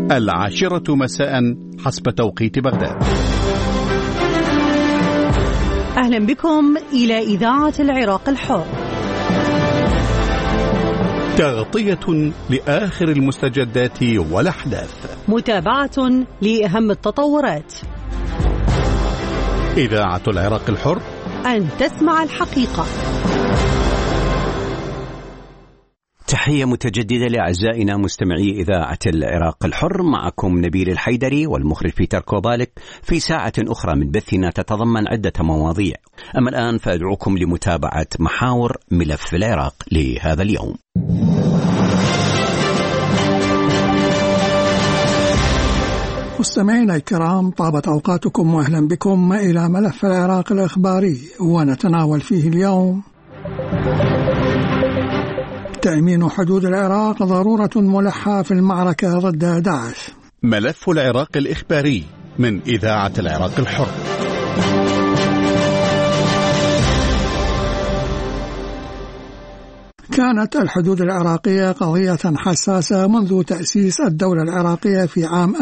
10 مساء حسب توقيت بغداد. أهلا بكم إلى إذاعة العراق الحر، تغطية لآخر المستجدات والأحداث، متابعة لأهم التطورات. إذاعة العراق الحر، أن تسمع الحقيقة. تحية متجددة لأعزائنا مستمعي إذاعة العراق الحر، معكم نبيل الحيدري والمخرج بيتر كوبالك في ساعة أخرى من بثنا تتضمن عدة مواضيع. أما الآن فأدعوكم لمتابعة محاور ملف العراق لهذا اليوم. مستمعينا الكرام، طابت أوقاتكم وأهلا بكم إلى ملف العراق الإخباري، ونتناول فيه اليوم: تأمين حدود العراق ضرورة ملحة في المعركة ضد داعش. ملف العراق الإخباري من إذاعة العراق الحر. كانت الحدود العراقية قضية حساسة منذ تأسيس الدولة العراقية في عام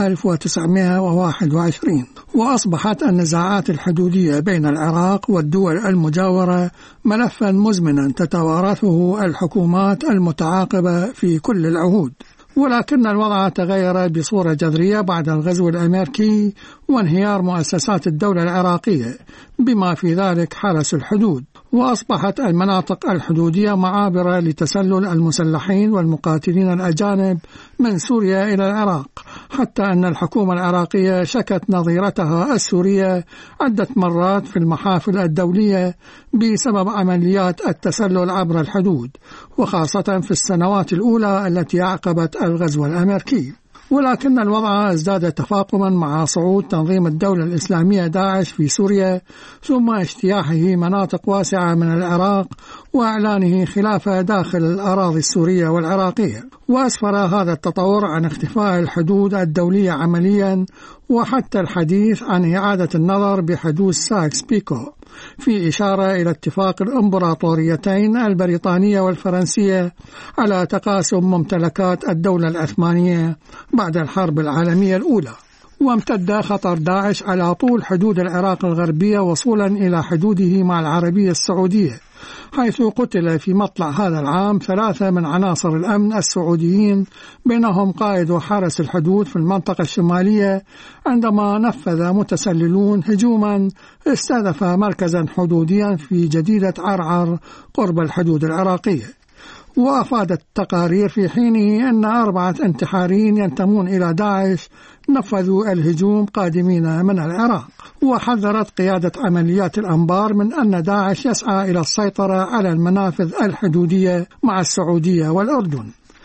1921، وأصبحت النزاعات الحدودية بين العراق والدول المجاورة ملفا مزمنا تتوارثه الحكومات المتعاقبة في كل العهود. ولكن الوضع تغير بصورة جذرية بعد الغزو الأمريكي وانهيار مؤسسات الدولة العراقية بما في ذلك حرس الحدود، وأصبحت المناطق الحدودية معابرة لتسلل المسلحين والمقاتلين الأجانب من سوريا إلى العراق، حتى أن الحكومة العراقية شكت نظيرتها السورية عدة مرات في المحافل الدولية بسبب عمليات التسلل عبر الحدود، وخاصة في السنوات الأولى التي أعقبت الغزو الأمريكي. ولكن الوضع ازداد تفاقما مع صعود تنظيم الدولة الإسلامية داعش في سوريا، ثم اجتياحه مناطق واسعة من العراق وإعلانه خلافة داخل الأراضي السورية والعراقية. وأسفر هذا التطور عن اختفاء الحدود الدولية عمليا، وحتى الحديث عن إعادة النظر بحدود سايكس بيكو، في إشارة إلى اتفاق الإمبراطوريتين البريطانية والفرنسية على تقاسم ممتلكات الدولة العثمانية بعد الحرب العالمية الأولى. وامتد خطر داعش على طول حدود العراق الغربية وصولا إلى حدوده مع العربية السعودية، حيث قتل في مطلع هذا العام 3 من عناصر الأمن السعوديين، بينهم قائد وحارس الحدود في المنطقة الشمالية، عندما نفذ متسللون هجوما استهدف مركزا حدوديا في جديدة عرعر قرب الحدود العراقية. وأفادت التقارير في حينه أن 4 انتحاريين ينتمون إلى داعش نفذوا الهجوم قادمين من العراق. وحذرت قيادة عمليات الأنبار من أن داعش يسعى إلى السيطرة على المنافذ الحدودية مع السعودية والأردن.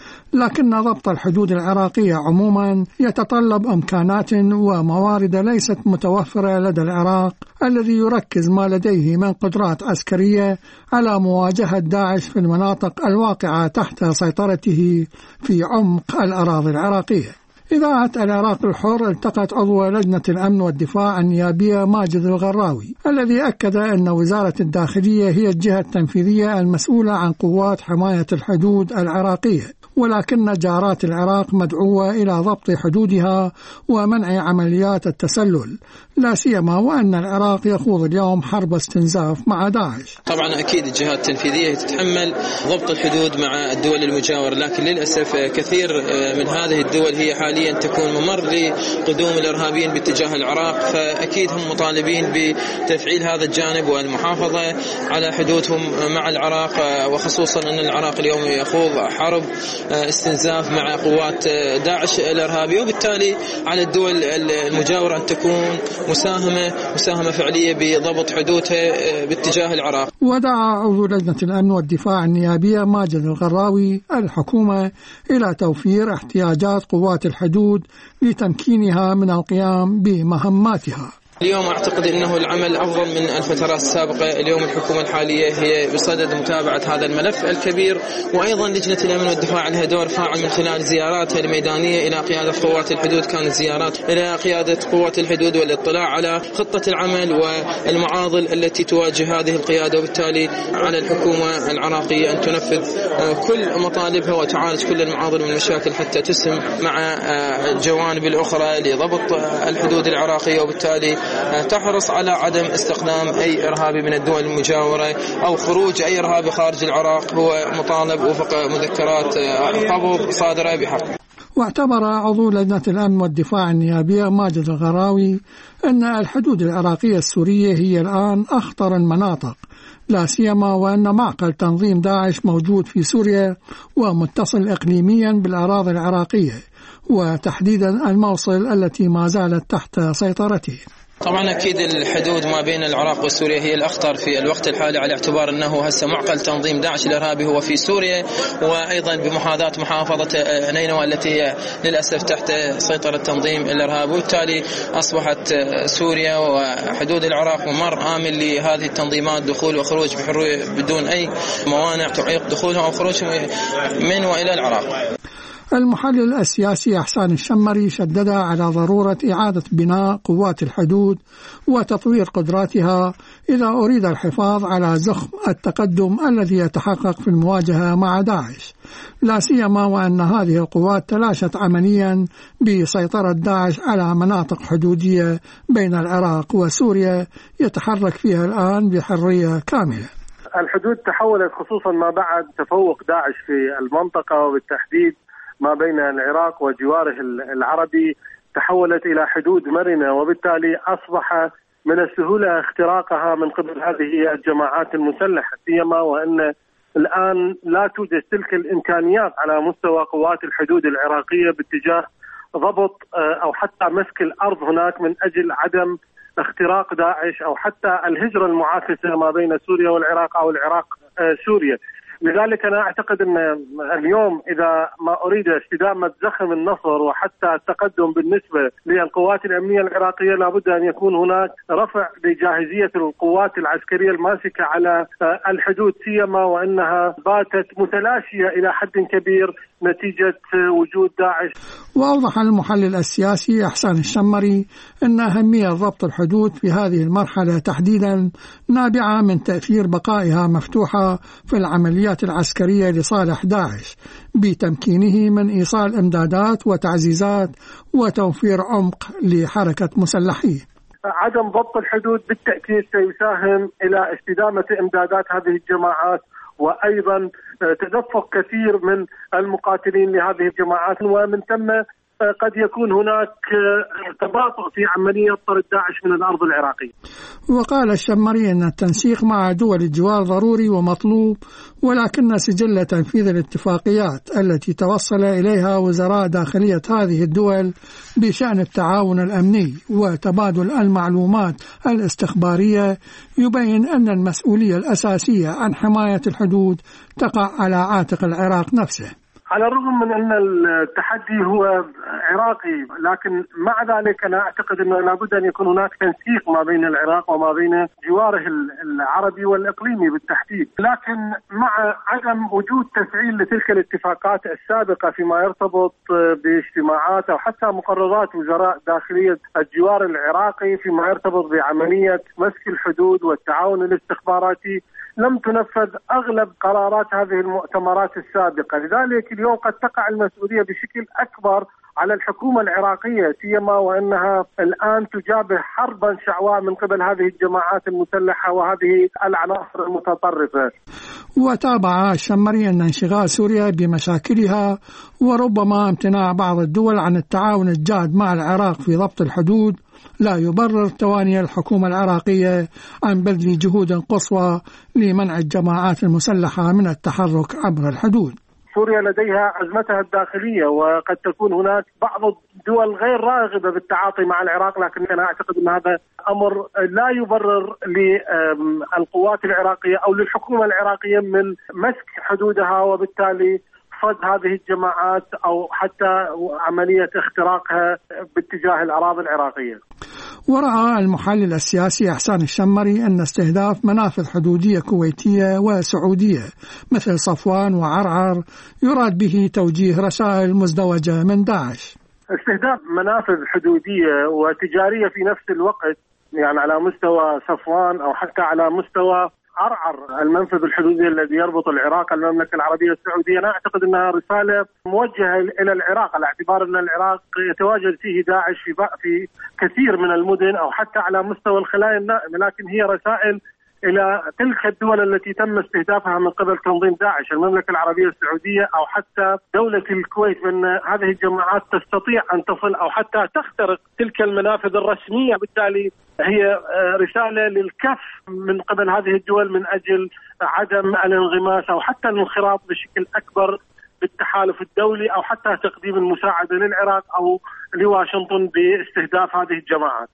لكن ضبط الحدود العراقية عموما يتطلب إمكانات وموارد ليست متوفرة لدى العراق، الذي يركز ما لديه من قدرات عسكرية على مواجهة داعش في المناطق الواقعة تحت سيطرته في عمق الأراضي العراقية. إذاعة العراق الحر التقت عضو لجنة الأمن والدفاع النيابية ماجد الغراوي، الذي أكد أن وزارة الداخلية هي الجهة التنفيذية المسؤولة عن قوات حماية الحدود العراقية، ولكن جارات العراق مدعوة إلى ضبط حدودها ومنع عمليات التسلل، لا سيما وأن العراق يخوض اليوم حرب استنزاف مع داعش. طبعا أكيد الجهات التنفيذية تتحمل ضبط الحدود مع الدول المجاورة، لكن للأسف كثير من هذه الدول هي حاليا تكون ممر لقدوم الإرهابيين باتجاه العراق، فأكيد هم مطالبين بتفعيل هذا الجانب والمحافظة على حدودهم مع العراق، وخصوصا أن العراق اليوم يخوض حرب استنزاف مع قوات داعش الإرهابية، وبالتالي على الدول المجاورة أن تكون مساهمة فعلية بضبط حدودها باتجاه العراق. ودعا عضو لجنة الأمن والدفاع النيابية ماجد الغراوي الحكومة إلى توفير احتياجات قوات الحدود لتمكينها من القيام بمهماتها. اليوم أعتقد أنه العمل أفضل من الفترات السابقة. اليوم الحكومة الحالية هي بصدد متابعة هذا الملف الكبير، وأيضا لجنة الأمن والدفاع لها دور فاعل من خلال زياراتها الميدانية إلى قيادة قوات الحدود، كانت زيارات إلى قيادة قوات الحدود والاطلاع على خطة العمل والمعاضل التي تواجه هذه القيادة، وبالتالي على الحكومة العراقية أن تنفذ كل مطالبها وتعالج كل المعاضل والمشاكل حتى تسهم مع الجوانب الأخرى لضبط الحدود العراقية، وبالتالي تحرص على عدم استخدام أي إرهابي من الدول المجاورة أو خروج أي إرهابي خارج العراق هو مطالب وفق مذكرات قبض صادرة بحق. واعتبر عضو لجنة الأمن والدفاع النيابية ماجد الغراوي أن الحدود العراقية السورية هي الآن أخطر المناطق، لا سيما وأن معقل تنظيم داعش موجود في سوريا ومتصل إقليميا بالأراضي العراقية، وتحديدا الموصل التي ما زالت تحت سيطرته. طبعا أكيد الحدود ما بين العراق وسوريا هي الأخطر في الوقت الحالي، على اعتبار أنه هسه معقل تنظيم داعش الإرهابي هو في سوريا، وأيضا بمحاذاة محافظة نينوى التي هي للأسف تحت سيطرة تنظيم الإرهاب، وبالتالي أصبحت سوريا وحدود العراق ممر آمن لهذه التنظيمات دخول وخروج بحرية بدون أي موانع تعيق دخولها وخروجهم من وإلى العراق. المحلل السياسي أحسان الشمري شدد على ضرورة إعادة بناء قوات الحدود وتطوير قدراتها إذا أريد الحفاظ على زخم التقدم الذي يتحقق في المواجهة مع داعش، لا سيما وأن هذه القوات تلاشت عمليا بسيطرة داعش على مناطق حدودية بين العراق وسوريا يتحرك فيها الآن بحرية كاملة. الحدود تحولت خصوصا ما بعد تفوق داعش في المنطقة، وبالتحديد ما بين العراق وجواره العربي، تحولت إلى حدود مرنة، وبالتالي أصبح من السهولة اختراقها من قبل هذه الجماعات المسلحة، سيما وأن الآن لا توجد تلك الإمكانيات على مستوى قوات الحدود العراقية باتجاه ضبط أو حتى مسك الأرض هناك من أجل عدم اختراق داعش أو حتى الهجرة المعاكسة ما بين سوريا والعراق أو العراق سوريا. لذلك أنا أعتقد أن اليوم إذا ما أريد استدامة زخم النصر وحتى التقدم بالنسبة للقوات الأمنية العراقية، لابد أن يكون هناك رفع لجاهزية القوات العسكرية الماسكة على الحدود، سيما وأنها باتت متلاشية إلى حد كبير نتيجة وجود داعش. وأوضح المحلل السياسي أحسان الشمري أن أهمية ضبط الحدود في هذه المرحلة تحديدا نابعة من تأثير بقائها مفتوحة في العمليات العسكرية لصالح داعش بتمكينه من إيصال إمدادات وتعزيزات وتوفير عمق لحركة مسلحيه. عدم ضبط الحدود بالتأكيد سيساهم إلى استدامة إمدادات هذه الجماعات، وأيضا تدفق كثير من المقاتلين لهذه الجماعات، ومن ثم قد يكون هناك تباطؤ في عملية طرد داعش من الأرض العراقية. وقال الشمري أن التنسيق مع دول الجوار ضروري ومطلوب، ولكن سجل تنفيذ الاتفاقيات التي توصل إليها وزراء داخلية هذه الدول بشأن التعاون الأمني وتبادل المعلومات الاستخبارية يبين أن المسؤولية الأساسية عن حماية الحدود تقع على عاتق العراق نفسه. على الرغم من أن التحدي هو عراقي، لكن مع ذلك أنا أعتقد أنه لابد أن يكون هناك تنسيق ما بين العراق وما بين جواره العربي والإقليمي بالتحديد، لكن مع عدم وجود تفعيل لتلك الاتفاقات السابقة فيما يرتبط باجتماعات أو حتى مقررات وزراء داخلية الجوار العراقي فيما يرتبط بعملية مسك الحدود والتعاون الاستخباراتي، لم تنفذ أغلب قرارات هذه المؤتمرات السابقة. لذلك اليوم قد تقع المسؤولية بشكل أكبر على الحكومة العراقية، سيما وأنها الآن تجابه حربا شعواء من قبل هذه الجماعات المسلحة وهذه العناصر المتطرفة. وتابع الشمري أن انشغال سوريا بمشاكلها وربما امتناع بعض الدول عن التعاون الجاد مع العراق في ضبط الحدود لا يبرر تواني الحكومة العراقية عن بذل جهود قصوى لمنع الجماعات المسلحة من التحرك عبر الحدود. سوريا لديها أزمتها الداخلية، وقد تكون هناك بعض الدول غير راغبة بالتعاطي مع العراق، لكن أنا أعتقد أن هذا أمر لا يبرر للقوات العراقية أو للحكومة العراقية من مسك حدودها وبالتالي صد هذه الجماعات أو حتى عملية اختراقها باتجاه الأراضي العراقية. ورأى المحلل السياسي إحسان الشمري أن استهداف منافذ حدودية كويتية وسعودية مثل صفوان وعرعر يراد به توجيه رسائل مزدوجة من داعش. استهداف منافذ حدودية وتجارية في نفس الوقت، يعني على مستوى صفوان أو حتى على مستوى عرعر المنفذ الحدودي الذي يربط العراق المملكة العربية السعودية، أنا أعتقد أنها رسالة موجهة إلى العراق، على اعتبار أن العراق يتواجد فيه داعش في كثير من المدن أو حتى على مستوى الخلايا النائمة، لكن هي رسائل إلى تلك الدول التي تم استهدافها من قبل تنظيم داعش، المملكة العربية السعودية أو حتى دولة الكويت، بأن هذه الجماعات تستطيع أن تصل أو حتى تخترق تلك المنافذ الرسمية. بالتالي هي رسالة للكف من قبل هذه الدول من أجل عدم الانغماس أو حتى الانخراط بشكل أكبر بالتحالف الدولي أو حتى تقديم المساعدة للعراق أو لواشنطن باستهداف هذه الجماعات.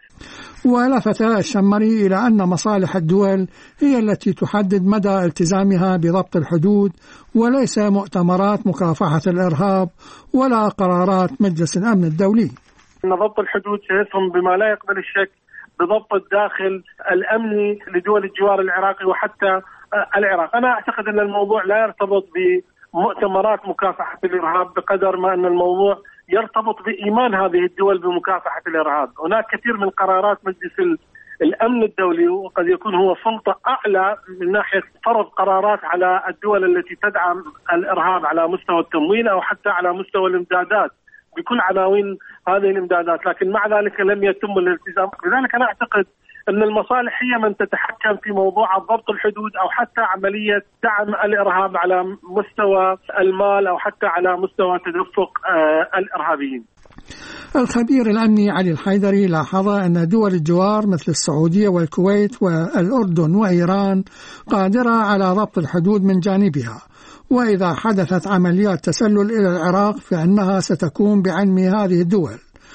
ولفت الشمري إلى أن مصالح الدول هي التي تحدد مدى التزامها بضبط الحدود، وليس مؤتمرات مكافحة الإرهاب ولا قرارات مجلس الأمن الدولي. أن ضبط الحدود سيسهم بما لا يقبل الشك بضبط الداخل الأمني لدول الجوار العراقي وحتى العراق. أنا أعتقد أن الموضوع لا يرتبط بمؤتمرات مكافحة الإرهاب بقدر ما أن الموضوع يرتبط بإيمان هذه الدول بمكافحة الإرهاب. هناك كثير من قرارات مجلس الأمن الدولي وقد يكون هو سلطة أعلى من ناحية فرض قرارات على الدول التي تدعم الإرهاب على مستوى التموين أو حتى على مستوى الإمدادات بكل عناوين هذه الإمدادات، لكن مع ذلك لم يتم الالتزام. لذلك أنا أعتقد أن المصالح هي من تتحكم في موضوع ضبط الحدود أو حتى عملية دعم الإرهاب على مستوى المال أو حتى على مستوى تدفق الإرهابيين. الخبير الأمني علي الحيدري لاحظ أن دول الجوار مثل السعودية والكويت والأردن وإيران قادرة على ضبط الحدود من جانبها، وإذا حدثت عمليات تسلل إلى العراق فإنها ستكون بعلم هذه الدول،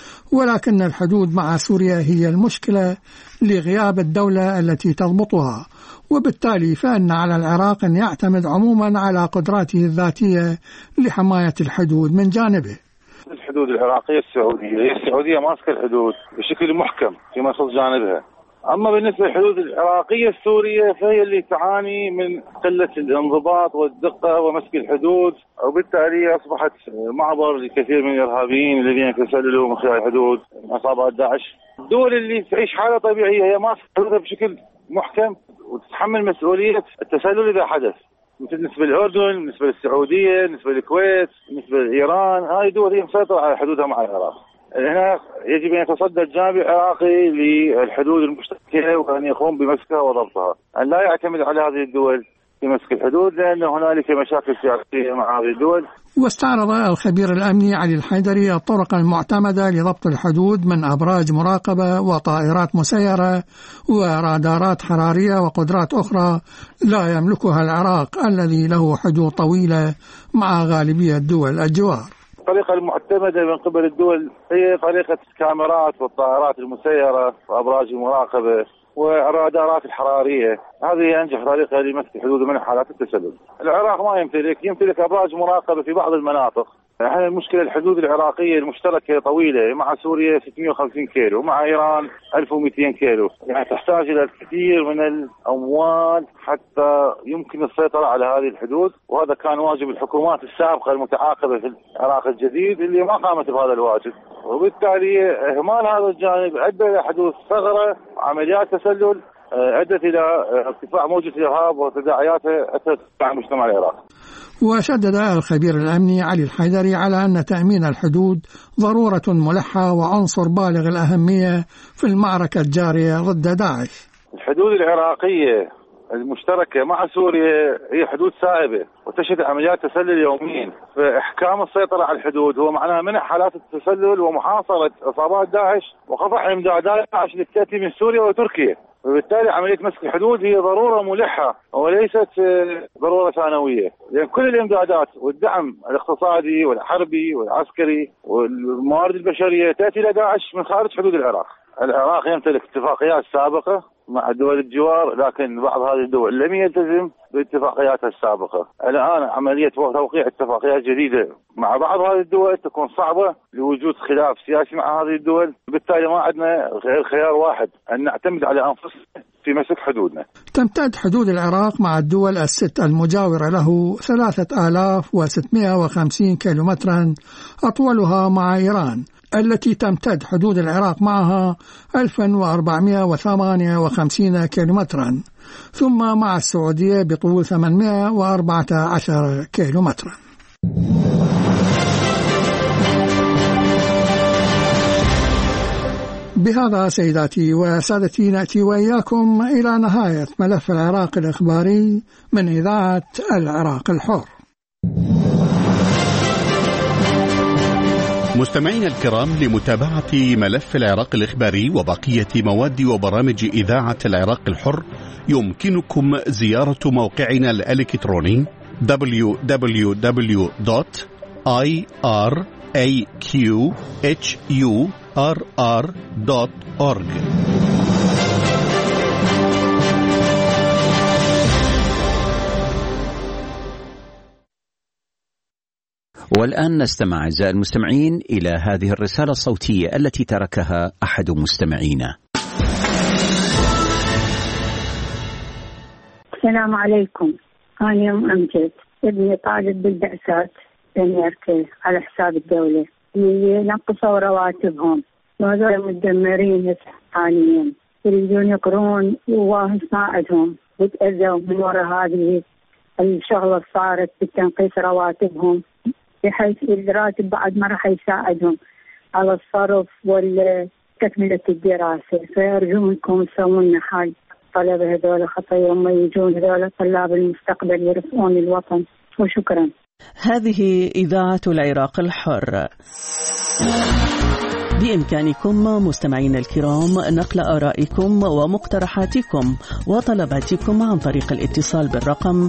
ولكن الحدود مع سوريا هي المشكلة لغياب الدولة التي تضبطها، وبالتالي فإن على العراق أن يعتمد عموما على قدراته الذاتية لحماية الحدود من جانبه. الحدود العراقية السعودية ماسكة الحدود بشكل محكم فيما يخص جانبها. أما بالنسبة للحدود العراقية السورية فهي اللي تعاني من قلة الانضباط والدقة ومسك الحدود، وبالتالي أصبحت معبر لكثير من الإرهابيين الذين يتسللوا من خلال الحدود عصابات داعش. الدول اللي تعيش حالة طبيعية هي ماسكة حدودها بشكل محكم وتتحمل مسؤولية التسلل إذا حدث، مثل بالنسبة للأردن، بالنسبة للسعودية، بالنسبة للكويت، بالنسبة لإيران. هذه الدول هي مسيطرة على حدودها مع العراق. هنا يجب أن يتصدى الجانب العراقي للحدود المشتركة وأن يقوم بمسكها وضبطها، أن لا يعتمد على هذه الدول في مسك الحدود لأن هنالك مشاكل سياسية مع هذه الدول. واستعرض الخبير الأمني علي الحيدري الطرق المعتمدة لضبط الحدود من أبراج مراقبة وطائرات مسيرة ورادارات حرارية وقدرات أخرى لا يملكها العراق الذي له حدود طويلة مع غالبية دول الجوار. الطريقة المعتمدة من قبل الدول هي طريقة الكاميرات والطائرات المسيرة وأبراج المراقبة والرادارات الحرارية. هذه أنجح طريقة لمسك الحدود من حالات التسلل. العراق ما يمتلك أبراج مراقبة في بعض المناطق. يعني المشكلة الحدود العراقية المشتركة طويلة، مع سوريا 650 كيلو، مع إيران 1200 كيلو، يعني تحتاج إلى الكثير من الأموال حتى يمكن السيطرة على هذه الحدود، وهذا كان واجب الحكومات السابقة المتعاقبة في العراق الجديد اللي ما قامت بهذا الواجب، وبالتالي إهمال هذا الجانب أدى إلى حدوث ثغرة وعمليات تسلل أدت إلى ارتفاع موجة الإرهاب وتداعياته أثرت على المجتمع العراقي. وشدد الخبير الأمني علي الحيدري على أن تأمين الحدود ضرورة ملحة وعنصر بالغ الأهمية في المعركة الجارية ضد داعش. الحدود العراقية المشتركة مع سوريا هي حدود سائبة وتشهد عمليات تسلل يوميا، فإحكام السيطرة على الحدود هو معناه منع حالات التسلل ومحاصرة عصابات داعش وقطع إمدادات داعش التي تأتي من سوريا وتركيا، وبالتالي عملية مسك الحدود هي ضرورة ملحة وليست ضرورة ثانوية، لأن كل الإمدادات والدعم الاقتصادي والحربي والعسكري والموارد البشرية تأتي إلى داعش من خارج حدود العراق. العراق يمتلك اتفاقيات سابقة مع دول الجوار، لكن بعض هذه الدول لم يلتزم باتفاقياتها السابقة. الآن عملية توقيع اتفاقيات جديدة مع بعض هذه الدول تكون صعبة لوجود خلاف سياسي مع هذه الدول، بالتالي ما عندنا غير خيار واحد، أن نعتمد على أنفسنا في مسك حدودنا. تمتد حدود العراق مع الدول الست المجاورة له 3650 كيلومترا، أطولها مع إيران التي تمتد حدود العراق معها 1458 كيلومترا، ثم مع السعودية بطول 814 كيلومترا. بهذا سيداتي وسادتي نأتي وإياكم إلى نهاية ملف العراق الإخباري من إذاعة العراق الحر. مستمعينا الكرام، لمتابعة ملف العراق الإخباري وبقية مواد وبرامج إذاعة العراق الحر يمكنكم زيارة موقعنا الإلكتروني www.iraqhurr.org. والآن نستمع أعزائي المستمعين إلى هذه الرسالة الصوتية التي تركها أحد مستمعينا. السلام عليكم، أنا أم أمجد، ابني طالب بالبعثات بأمريكا على حساب الدولة، ينقصوا رواتبهم وهذول مدمرين حاليا، يريدون يقرون وساعدهم وتأذوا من وراء هذه الشغلة صارت بتنقيص رواتبهم، بحيث الراتب بعد ما راح يساعدهم على الصرف وتكملة الدراسة. فأرجو منكم تسوون حال طلبة هذول، خطير هم يجون هذول طلاب المستقبل يرفعون الوطن. وشكرا. هذه إذاعة العراق الحر. بإمكانكم مستمعين الكرام نقل آرائكم ومقترحاتكم وطلباتكم عن طريق الاتصال بالرقم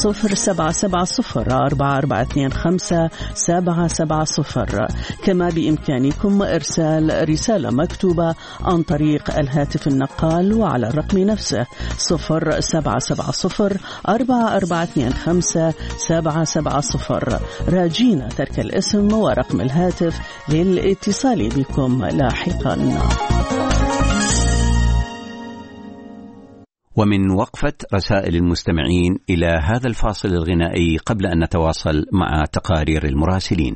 07704425-770. كما بإمكانكم إرسال رسالة مكتوبة عن طريق الهاتف النقال وعلى الرقم نفسه 07704425-770. راجين ترك الاسم ورقم الهاتف للاتصال بكم لاحقا. ومن وقفة رسائل المستمعين إلى هذا الفاصل الغنائي قبل أن نتواصل مع تقارير المراسلين.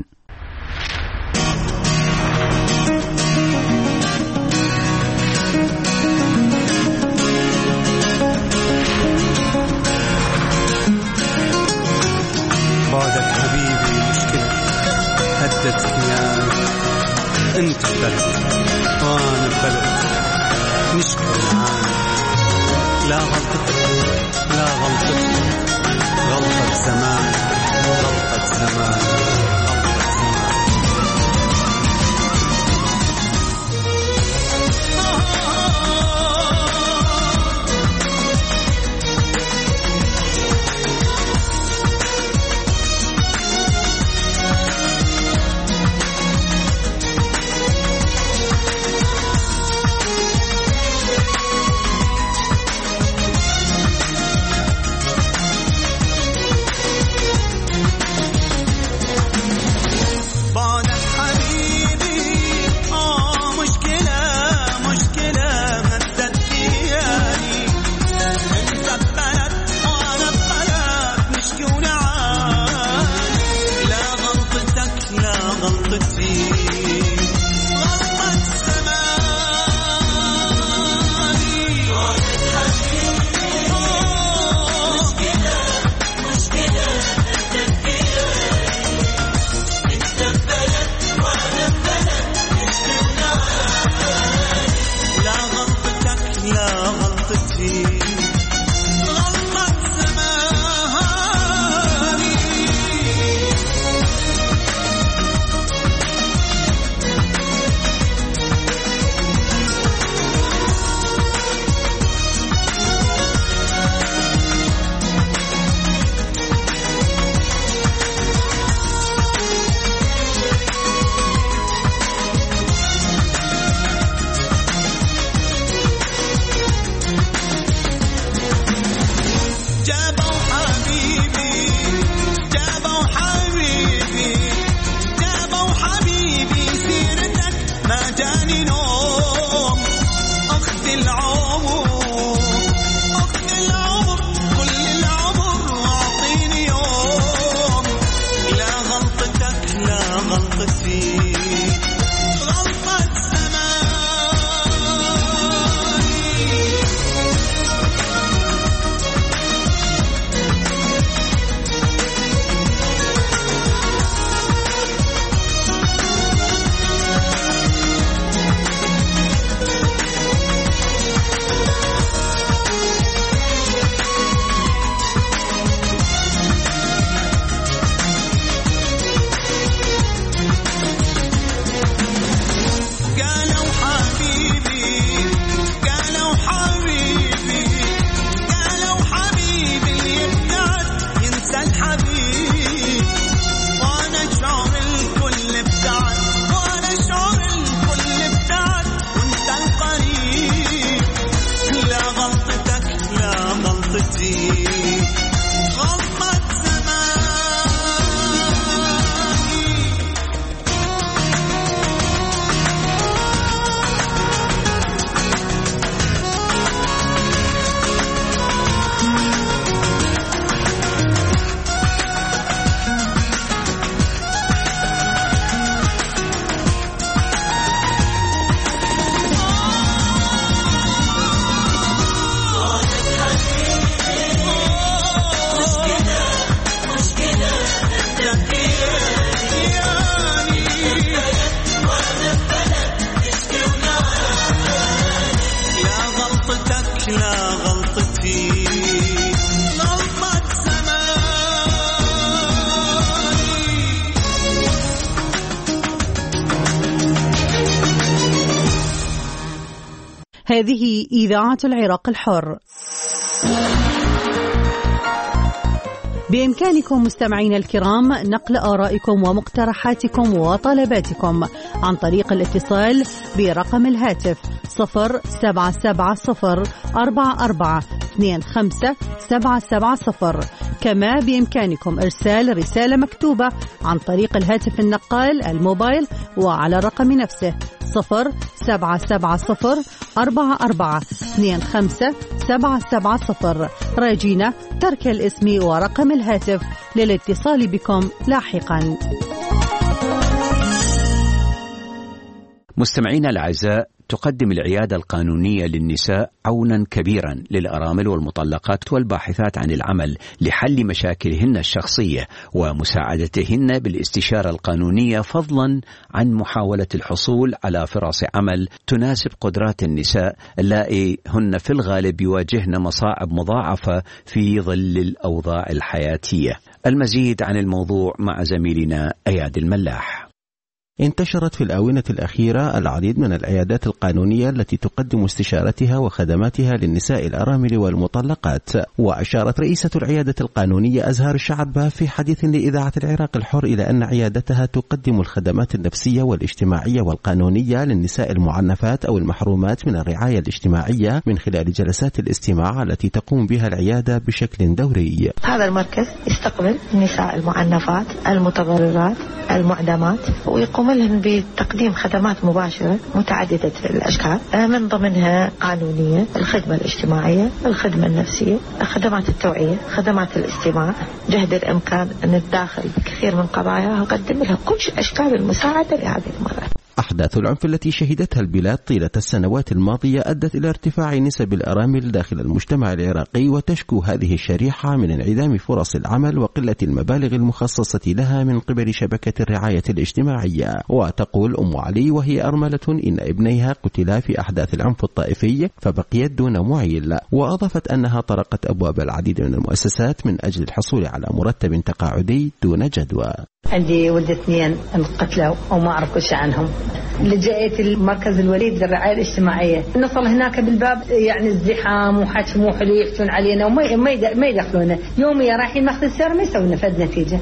بعدك حبيبي مشكلة هدت كيان، انت ببلد وانا ببلد نشكر معانا، لا غلطتك لا غلطتي، غلطة زمان غلطة زمان غلطة زمان. هذه إذاعة العراق الحر. بإمكانكم مستمعينا الكرام نقل آرائكم ومقترحاتكم وطلباتكم عن طريق الاتصال برقم الهاتف 077044257770. كما بإمكانكم إرسال رسالة مكتوبة عن طريق الهاتف النقال الموبايل وعلى الرقم نفسه 077044257770. راجينا ترك الاسم ورقم الهاتف للاتصال بكم لاحقا. مستمعينا الأعزاء، تقدم العيادة القانونية للنساء عونا كبيرا للأرامل والمطلقات والباحثات عن العمل لحل مشاكلهن الشخصية ومساعدتهن بالاستشارة القانونية، فضلا عن محاولة الحصول على فرص عمل تناسب قدرات النساء اللائي هن في الغالب يواجهن مصاعب مضاعفة في ظل الأوضاع الحياتية. المزيد عن الموضوع مع زميلنا أياد الملاح. انتشرت في الآونة الأخيرة العديد من العيادات القانونية التي تقدم استشارتها وخدماتها للنساء الأرامل والمطلقات. وأشارت رئيسة العيادة القانونية أزهار الشعب في حديث لإذاعة العراق الحر إلى أن عيادتها تقدم الخدمات النفسية والاجتماعية والقانونية للنساء المعنفات أو المحرومات من الرعاية الاجتماعية من خلال جلسات الاستماع التي تقوم بها العيادة بشكل دوري. هذا المركز يستقبل النساء المعنفات المتضررات المعدمات ويقوم لهم بتقديم خدمات مباشرة متعددة الأشكال، من ضمنها قانونية، الخدمة الاجتماعية، الخدمة النفسية، خدمات التوعية، خدمات الاستماع. جهد الإمكان أن نتداخل بكثير من قضاياها ونقدم لها كل أشكال المساعدة لهذه المرأة. أحداث العنف التي شهدتها البلاد طيلة السنوات الماضية أدت إلى ارتفاع نسب الأرامل داخل المجتمع العراقي، وتشكو هذه الشريحة من انعدام فرص العمل وقلة المبالغ المخصصة لها من قبل شبكة الرعاية الاجتماعية. وتقول أم علي وهي أرملة إن ابنيها قتلا في أحداث العنف الطائفي فبقيت دون معيل، وأضافت أنها طرقت أبواب العديد من المؤسسات من أجل الحصول على مرتب تقاعدي دون جدوى. عندي ولد 2 انقتلوا وما أعرف كل شيء عنهم. لجأت المركز الوليد للرعاية الاجتماعية، نصل هناك بالباب يعني ازدحام وحكي مو حلو، يحكون علينا وما يدخلونا. يوميا رايحين ناخذ السيارة ما يسوي نفذ نتيجة.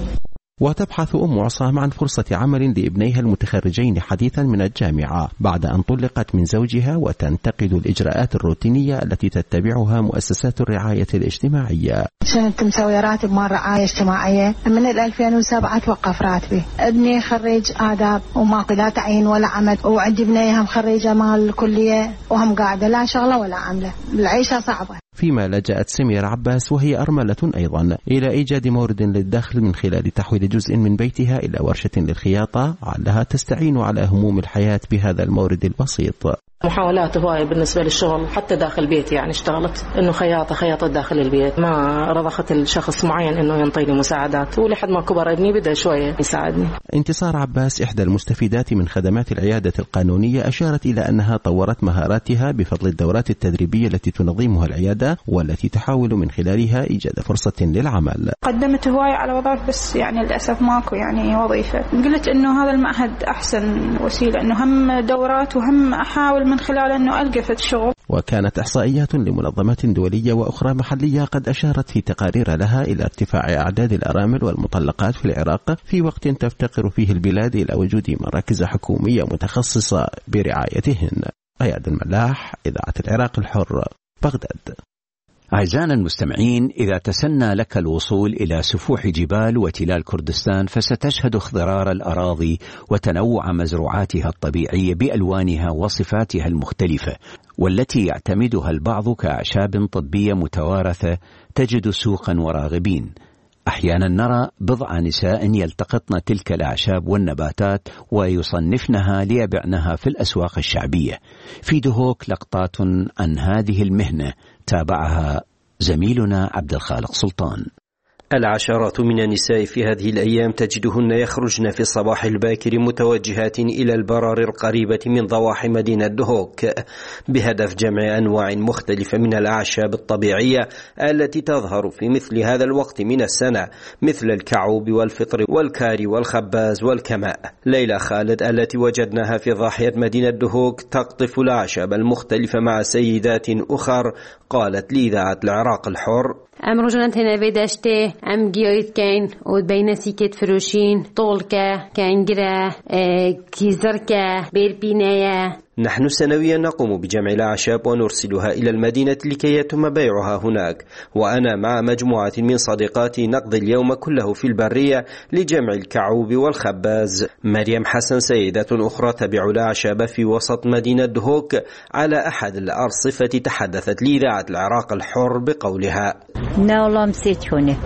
وتبحث أم عصام عن فرصة عمل لابنيها المتخرجين حديثا من الجامعة بعد أن طلقت من زوجها، وتنتقد الإجراءات الروتينية التي تتبعها مؤسسات الرعاية الاجتماعية. كنت مسوي راتب مال رعاية اجتماعية من 2007 توقف راتبي. ابني خريج آداب وماكو لا تعيين ولا عمل، وعندي بنيها مخرجة مال الكلية وهم قاعدة لا شغلة ولا عملة. العيشة صعبة. في فيما لجأت سميرة عباس وهي أرملة أيضا إلى إيجاد مورد للدخل من خلال تحويل جزء من بيتها إلى ورشة للخياطة، علها تستعين على هموم الحياة بهذا المورد البسيط. محاولات هواية بالنسبة للشغل حتى داخل بيتي، يعني اشتغلت إنه خياطة داخل البيت، ما رضخت الشخص معين إنه ينطيني مساعدات، ولحد ما كبر ابني بدأ شوية يساعدني. انتصار عباس إحدى المستفيدات من خدمات العيادة القانونية أشارت إلى أنها طورت مهاراتها بفضل الدورات التدريبية التي تنظمها العيادة والتي تحاول من خلالها إيجاد فرصة للعمل. قدمت هواية على وظائف بس يعني للأسف ماكو يعني وظيفة، قلت إنه هذا المعهد أحسن وسيلة إنه هم دورات وهم أحاول من خلال أنه ألقى في الشغل. وكانت إحصائيات لمنظمات دولية وأخرى محلية قد أشارت في تقارير لها إلى ارتفاع أعداد الأرامل والمطلقات في العراق في وقت تفتقر فيه البلاد إلى وجود مراكز حكومية متخصصة برعايتهن. أياد الملاح، إذاعة العراق الحر، بغداد. أعزائنا المستمعين، إذا تسنى لك الوصول إلى سفوح جبال وتلال كردستان فستشهد اخضرار الأراضي وتنوع مزروعاتها الطبيعية بألوانها وصفاتها المختلفة، والتي يعتمدها البعض كأعشاب طبية متوارثة تجد سوقا وراغبين. أحيانا نرى بضع نساء يلتقطن تلك الأعشاب والنباتات ويصنفنها ليبعنها في الأسواق الشعبية. في دهوك لقطات عن هذه المهنة تابعها زميلنا عبد الخالق سلطان. العشرات من النساء في هذه الأيام تجدهن يخرجن في الصباح الباكر متوجهات إلى البرار القريبة من ضواحي مدينة دهوك بهدف جمع أنواع مختلفة من الأعشاب الطبيعية التي تظهر في مثل هذا الوقت من السنة، مثل الكعوب والفطر والكاري والخباز والكماء. ليلى خالد التي وجدناها في ضاحية مدينة دهوك تقطف الأعشاب المختلفة مع سيدات أخر قالت لإذاعة العراق الحر: ام روجنت هنا بدشته ام جيويت كين وبين سيكت فروشين طولكه كانجرة كيزركه بيربينايا. نحن سنويا نقوم بجمع الأعشاب ونرسلها إلى المدينة لكي يتم بيعها هناك، وأنا مع مجموعة من صديقاتي نقضي اليوم كله في البرية لجمع الكعوب والخباز. مريم حسن سيدة أخرى تبيع الأعشاب في وسط مدينة دهوك على أحد الأرصفة تحدثت لإذاعة العراق الحر بقولها: نولم سيتوني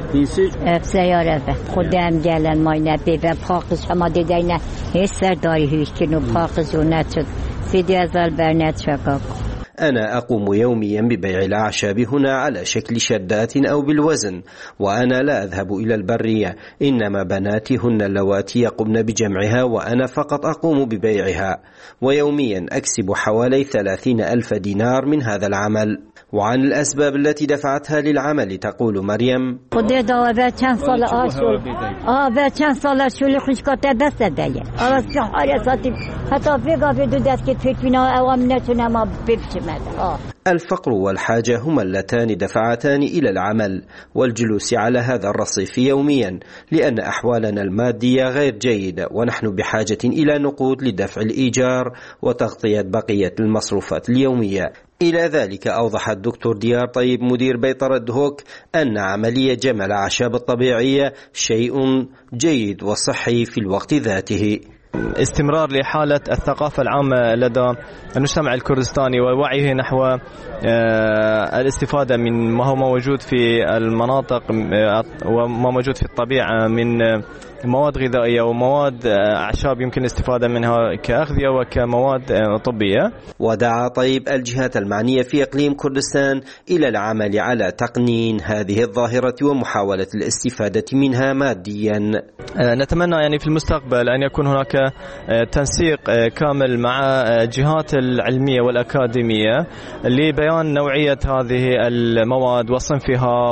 بسيارة خدام جالن ماينة بيبن باقش هما ديدينه هسر داري هشكنو باقش ونتشد في ديازال برنات شكاك. أنا أقوم يوميا ببيع الأعشاب هنا على شكل شدات أو بالوزن، وأنا لا أذهب إلى البرية، إنما بناتي هن اللواتي يقومن بجمعها وأنا فقط أقوم ببيعها، ويوميا أكسب حوالي 30,000 دينار من هذا العمل. وعن الأسباب التي دفعتها للعمل تقول مريم: خدي دوا چند سال آشول بعد چند سال شولی خوشکاته بس دیگه آواز که حراساتی حتی فيها في دودات كتفك فينا أوام نتنا ما ببشمت. الفقر والحاجة هما اللتان دفعتان إلى العمل والجلوس على هذا الرصيف يوميا، لأن أحوالنا المادية غير جيدة ونحن بحاجة إلى نقود لدفع الإيجار وتغطية بقية المصروفات اليومية. إلى ذلك أوضح الدكتور ديار طيب مدير بيطرة دهوك أن عملية جمع الأعشاب الطبيعية شيء جيد وصحي في الوقت ذاته. استمرار لحالة الثقافة العامة لدى المجتمع الكردستاني ووعيه نحو الاستفادة من ما هو موجود في المناطق وما موجود في الطبيعة من مواد غذائية ومواد أعشاب يمكن الاستفادة منها كأغذية وكمواد طبية. ودعا طيب الجهات المعنية في إقليم كردستان إلى العمل على تقنين هذه الظاهرة ومحاولة الاستفادة منها ماديا. نتمنى يعني في المستقبل أن يكون هناك تنسيق كامل مع جهات العلمية والأكاديمية لبيان نوعية هذه المواد وصنفها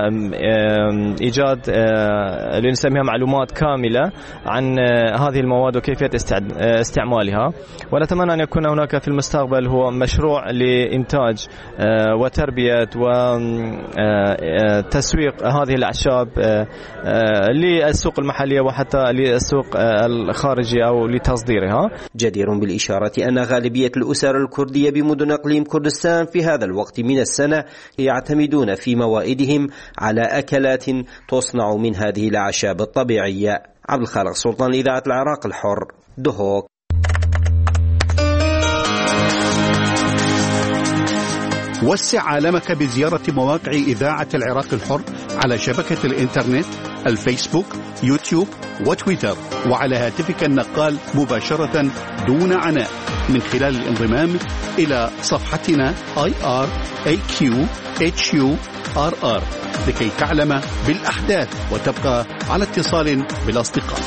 وإيجاد اللي نسميها معلومات كاملة عن هذه المواد وكيفية استعمالها. ونتمنى أن يكون هناك في المستقبل هو مشروع لإنتاج وتربية وتسويق هذه الأعشاب للسوق المحلية وحتى للسوق الخارجي أو لتصديرها. جدير بالإشارة أن غالبية الأسر الكردية بمدن إقليم كردستان في هذا الوقت من السنة يعتمدون في موائدهم على أكلات تصنع من هذه الأعشاب الطبيعية. عبد الخالق سلطان، إذاعة العراق الحر، دهوك. وسع عالمك بزيارة مواقع إذاعة العراق الحر على شبكة الإنترنت، الفيسبوك، يوتيوب وتويتر، وعلى هاتفك النقال مباشرة دون عناء من خلال الانضمام إلى صفحتنا IRAQHURR لكي تعلم بالأحداث وتبقى على اتصال بالأصدقاء.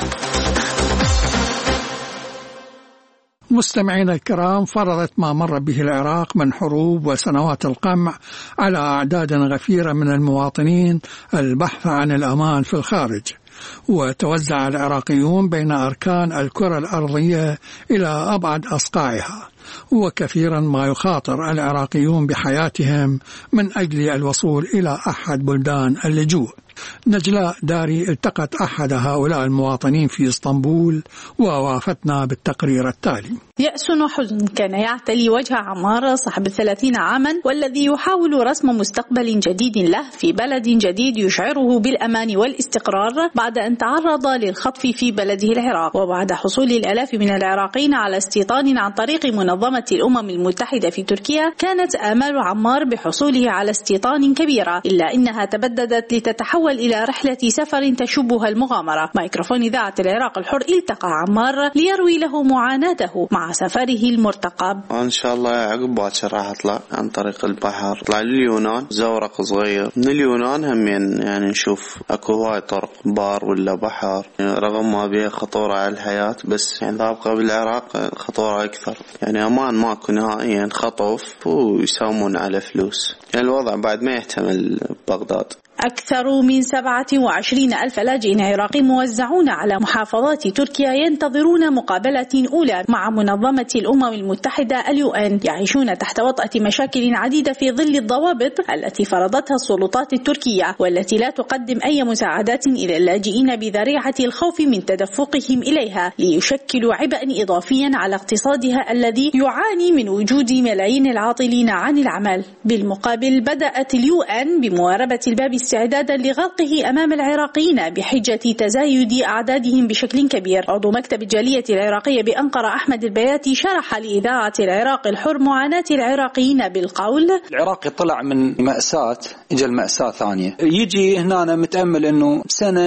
مستمعينا الكرام، فرضت ما مر به العراق من حروب وسنوات القمع على أعداد غفيرة من المواطنين البحث عن الأمان في الخارج، وتوزع العراقيون بين أركان الكرة الأرضية إلى أبعد أصقاعها، وكثيرا ما يخاطر العراقيون بحياتهم من أجل الوصول إلى أحد بلدان اللجوء. نجلاء داري التقت أحد هؤلاء المواطنين في اسطنبول ووافتنا بالتقرير التالي. يأس وحزن كان يعتلي وجه عمار صاحب 30 عاما، والذي يحاول رسم مستقبل جديد له في بلد جديد يشعره بالأمان والاستقرار بعد أن تعرض للخطف في بلده العراق، وبعد حصول الآلاف من العراقيين على استيطان عن طريق منظمة الأمم المتحدة في تركيا. كانت آمال عمار بحصوله على استيطان كبيرة، إلا إنها تبددت لتتحول إلى رحلة سفر تشبه المغامرة. ميكروفون إذاعة العراق الحر التقى عمار ليروي له معاناته مع سفره المرتقب. إن شاء الله عقب باكر راح أطلع عن طريق البحر، أطلع لليونان، زورق صغير من اليونان هم يعني نشوف أكو هواي طرق بار ولا بحر، رغم ما بيه خطورة على الحياة، بس يعني أبقى بالعراق خطورة أكثر، يعني أمان ماكو نهائيا، خطف ويساومون على فلوس، يعني الوضع بعد ما يحتمل بغداد. أكثر من 27,000 لاجئ عراقي موزعون على محافظات تركيا ينتظرون مقابلة أولى مع منظمة الأمم المتحدة اليو-إن. يعيشون تحت وطأة مشاكل عديدة في ظل الضوابط التي فرضتها السلطات التركية، والتي لا تقدم أي مساعدات إلى اللاجئين بذريعة الخوف من تدفقهم إليها، ليشكلوا عبئا إضافيا على اقتصادها الذي يعاني من وجود ملايين العاطلين عن العمل. بالمقابل بدأت اليو-إن بمواربة الباب استعدادا لغلقه أمام العراقيين بحجة تزايد أعدادهم بشكل كبير. عضو مكتب الجالية العراقية بأنقرة أحمد البياتي شرح لإذاعة العراق الحر معاناة العراقيين بالقول: العراقي طلع من مأساة إجا المأساة ثانية، يجي هنا متأمل أنه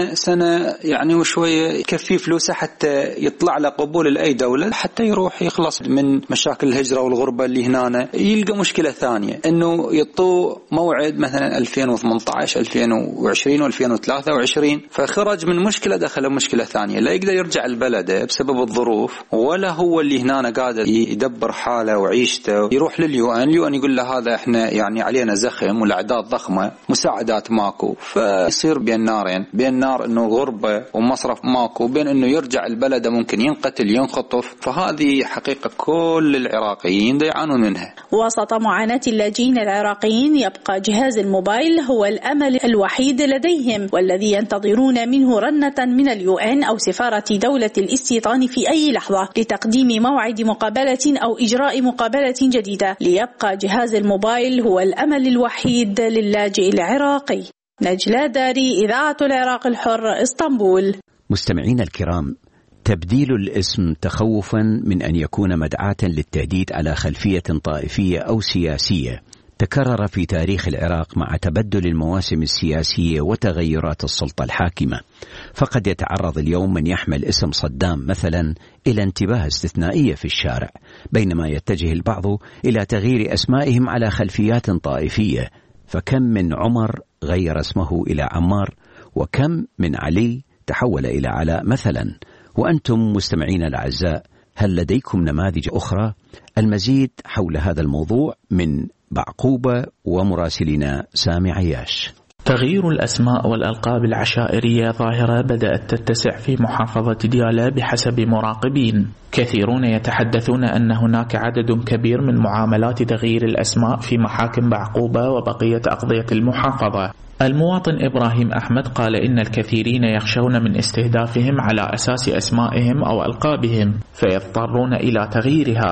سنة يعني وشوية يكفي فلوسه حتى يطلع له قبول لأي دولة، حتى يروح يخلص من مشاكل الهجرة والغربة اللي هنا. يلقى مشكلة ثانية أنه يطو موعد مثلا 2018 2020 و2023، فخرج من مشكلة دخل مشكلة ثانية، لا يقدر يرجع البلد بسبب الظروف، ولا هو اللي هنا قادر يدبر حاله وعيشته. يروح لليو-إن، اليو-إن يقول له هذا احنا يعني علينا زخم والأعداد ضخمة، مساعدات ماكو، فيصير بين نارين، بين نار انه غربة ومصرف ماكو، بين انه يرجع البلد ممكن ينقتل ينخطف. فهذه حقيقة كل العراقيين يعانون منها. وسط معاناة اللاجئين العراقيين يبقى جهاز الموبايل هو الأمل الوحيد لديهم، والذي ينتظرون منه رنة من اليو-إن أو سفارة دولة الاستيطان في أي لحظة لتقديم موعد مقابلة أو إجراء مقابلة جديدة. ليبقى جهاز الموبايل هو الأمل الوحيد للاجئ العراقي. نجلاء داري، إذاعة العراق الحر، اسطنبول. مستمعين الكرام، تبديل الاسم تخوفا من أن يكون مدعاة للتهديد على خلفية طائفية أو سياسية تكرر في تاريخ العراق مع تبدل المواسم السياسية وتغيرات السلطة الحاكمة. فقد يتعرض اليوم من يحمل اسم صدام مثلا إلى انتباه استثنائية في الشارع، بينما يتجه البعض إلى تغيير أسمائهم على خلفيات طائفية. فكم من عمر غير اسمه إلى عمار، وكم من علي تحول إلى علاء مثلا. وأنتم مستمعين الأعزاء، هل لديكم نماذج أخرى؟ المزيد حول هذا الموضوع من بعقوبة ومراسلنا سامي عياش. تغيير الأسماء والألقاب العشائرية ظاهرة بدأت تتسع في محافظة ديالى بحسب مراقبين. كثيرون يتحدثون أن هناك عدد كبير من معاملات تغيير الأسماء في محاكم بعقوبة وبقية أقضية المحافظة. المواطن إبراهيم أحمد قال إن الكثيرين يخشون من استهدافهم على أساس أسمائهم أو ألقابهم، فيضطرون إلى تغييرها.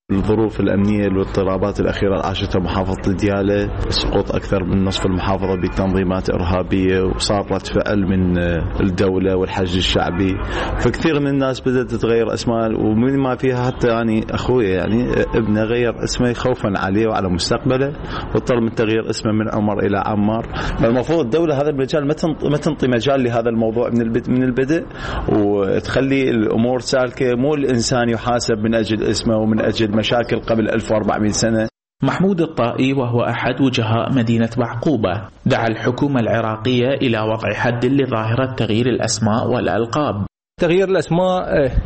الظروف الأمنية والاضطرابات الأخيرة اللي عاشتها محافظة ديالى، سقوط أكثر من نصف المحافظة بتنظيمات إرهابية، وصار رد فعل من الدولة والحشد الشعبي، فكثير من الناس بدأت تتغير أسماء، ومن ما فيها حتى يعني أخويا يعني ابنه غير اسمه خوفا عليه وعلى مستقبله، واضطر من تغيير اسمه من عمر إلى عمار. فالمفروض الدولة هذا المجال ما تنطي مجال لهذا الموضوع من البدء، وتخلي الأمور سالكة، مو الإنسان يحاسب من أجل اسمه ومن أجل مشاكل قبل 1400 سنة. محمود الطائي وهو أحد وجهاء مدينة بعقوبة دعا الحكومة العراقية إلى وضع حد لظاهرة تغيير الأسماء والألقاب. تغيير الأسماء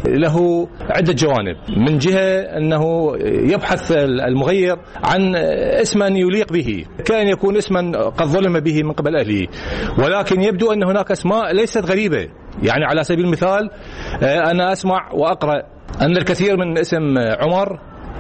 له عدة جوانب، من جهة أنه يبحث المغير عن اسما يليق به، كان يكون اسما قد ظلم به من قبل أهله، ولكن يبدو أن هناك أسماء ليست غريبة. يعني على سبيل المثال أنا أسمع وأقرأ أن الكثير من اسم عمر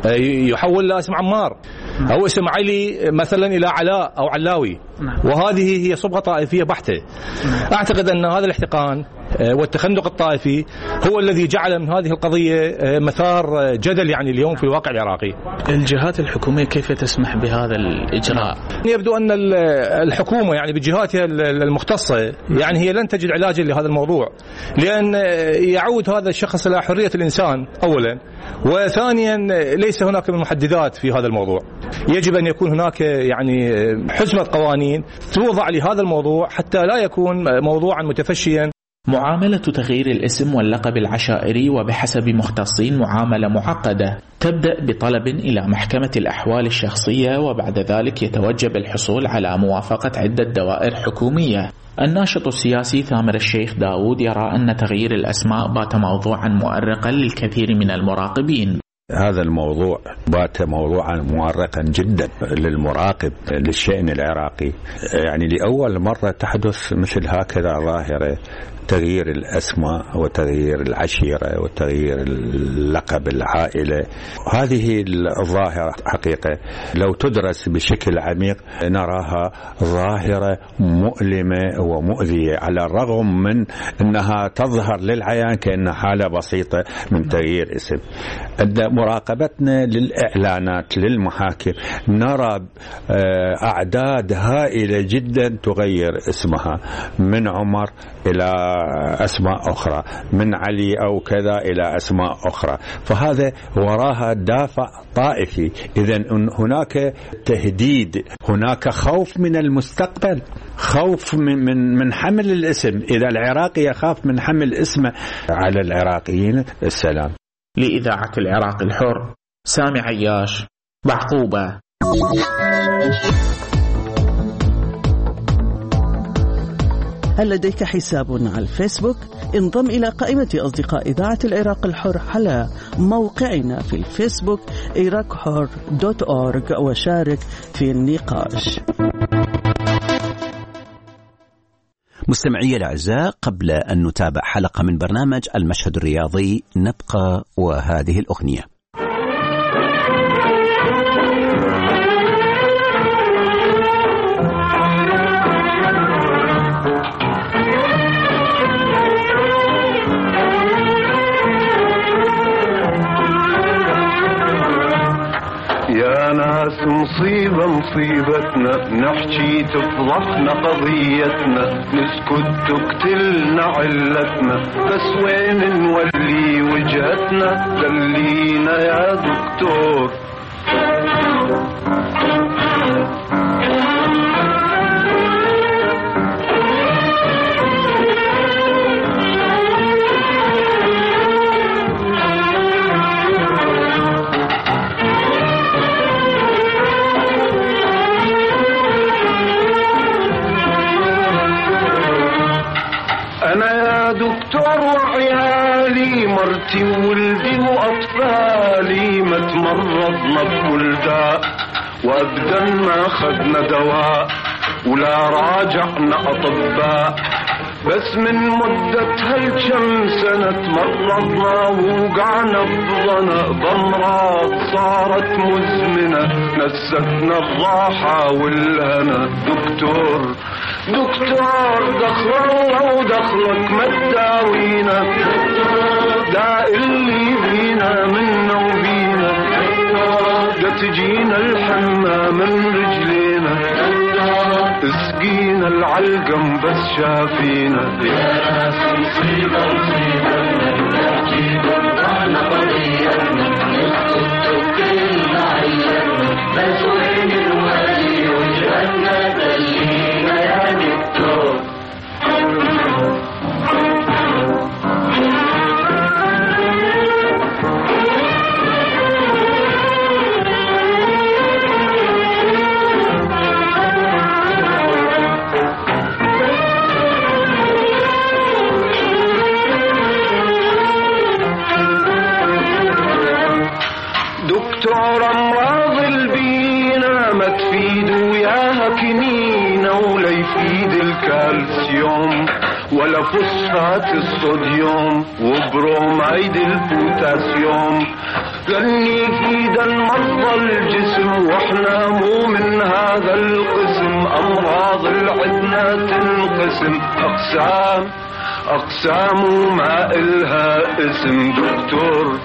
يحول إلى اسم عمار، أو اسم علي مثلا إلى علاء أو علاوي، وهذه هي صبغة طائفية بحتة. أعتقد أن هذا الاحتقان والتخندق الطائفي هو الذي جعل من هذه القضية مثار جدل يعني اليوم في الواقع العراقي. الجهات الحكومية كيف تسمح بهذا الإجراء؟ يبدو أن الحكومة يعني بجهاتها المختصة يعني هي لن تجد علاجا لهذا الموضوع، لأن يعود هذا الشخص إلى حرية الإنسان أولا، وثانيا ليس هناك من محددات في هذا الموضوع. يجب أن يكون هناك يعني حزمة قوانين توضع لهذا الموضوع حتى لا يكون موضوعا متفشيا. معاملة تغيير الاسم واللقب العشائري وبحسب مختصين معاملة معقدة، تبدأ بطلب إلى محكمة الأحوال الشخصية، وبعد ذلك يتوجب الحصول على موافقة عدة دوائر حكومية. الناشط السياسي ثامر الشيخ داود يرى أن تغيير الأسماء بات موضوعا مؤرقا للكثير من المراقبين. هذا الموضوع بات موضوعا مؤرقا جدا للمراقب للشأن العراقي. يعني لأول مرة تحدث مثل هكذا ظاهرة، تغيير الأسماء وتغيير العشيرة وتغيير اللقب العائلة. هذه الظاهرة حقيقة لو تدرس بشكل عميق نراها ظاهرة مؤلمة ومؤذية، على الرغم من أنها تظهر للعيان كأنها حالة بسيطة من تغيير اسم. مراقبتنا للإعلانات للمحاكم نرى أعداد هائلة جدا تغير اسمها من عمر إلى أسماء أخرى، من علي أو كذا إلى أسماء أخرى، فهذا وراها دافع طائفي. إذن هناك تهديد، هناك خوف من المستقبل، خوف من حمل الاسم. إذا العراقي يخاف من حمل اسمه على العراقيين السلام. لإذاعة العراق الحر، سامي عياش، بعقوبة. هل لديك حساب على الفيسبوك؟ انضم إلى قائمة أصدقاء إذاعة العراق الحر على موقعنا في الفيسبوك iraqhor.org وشارك في النقاش. مستمعي الأعزاء، قبل أن نتابع حلقة من برنامج المشهد الرياضي نبقى وهذه الأغنية. يا ناس مصيبتنا، نحكي تفضحنا قضيتنا، نسكت تقتلنا علتنا، بس وين نولي وجهتنا؟ دلينا يا دكتور. مرتي وولدي وأطفالي ما تمرضنا بكل داء، وأبدا ما أخذنا دواء ولا راجعنا أطباء، بس من مدة هالكم سنة تمرضنا ووقعنا بظنا بأمراض صارت مزمنة، نستنا الراحة والهنا. دكتور دخل الله ودخلك ما تداوينا، دا اللي بينا منا وبينا، العلقم بس شافينا. يا ناس مصيبة مصيبة نحكي ضدنا قضيتنا نسكت كلنا عيشنا بس وين الولي وجهنا دلينا يا دكتور. دكتور امراض البينا ما تفيد وياها كنينة ولا يفيد الكالسيوم ولا فوسفات الصوديوم وبروميد البوتاسيوم لأني يفيد مرضى الجسم واحنا مو من هذا القسم. امراض العدنا تنقسم اقسام وما إلها اسم. دكتور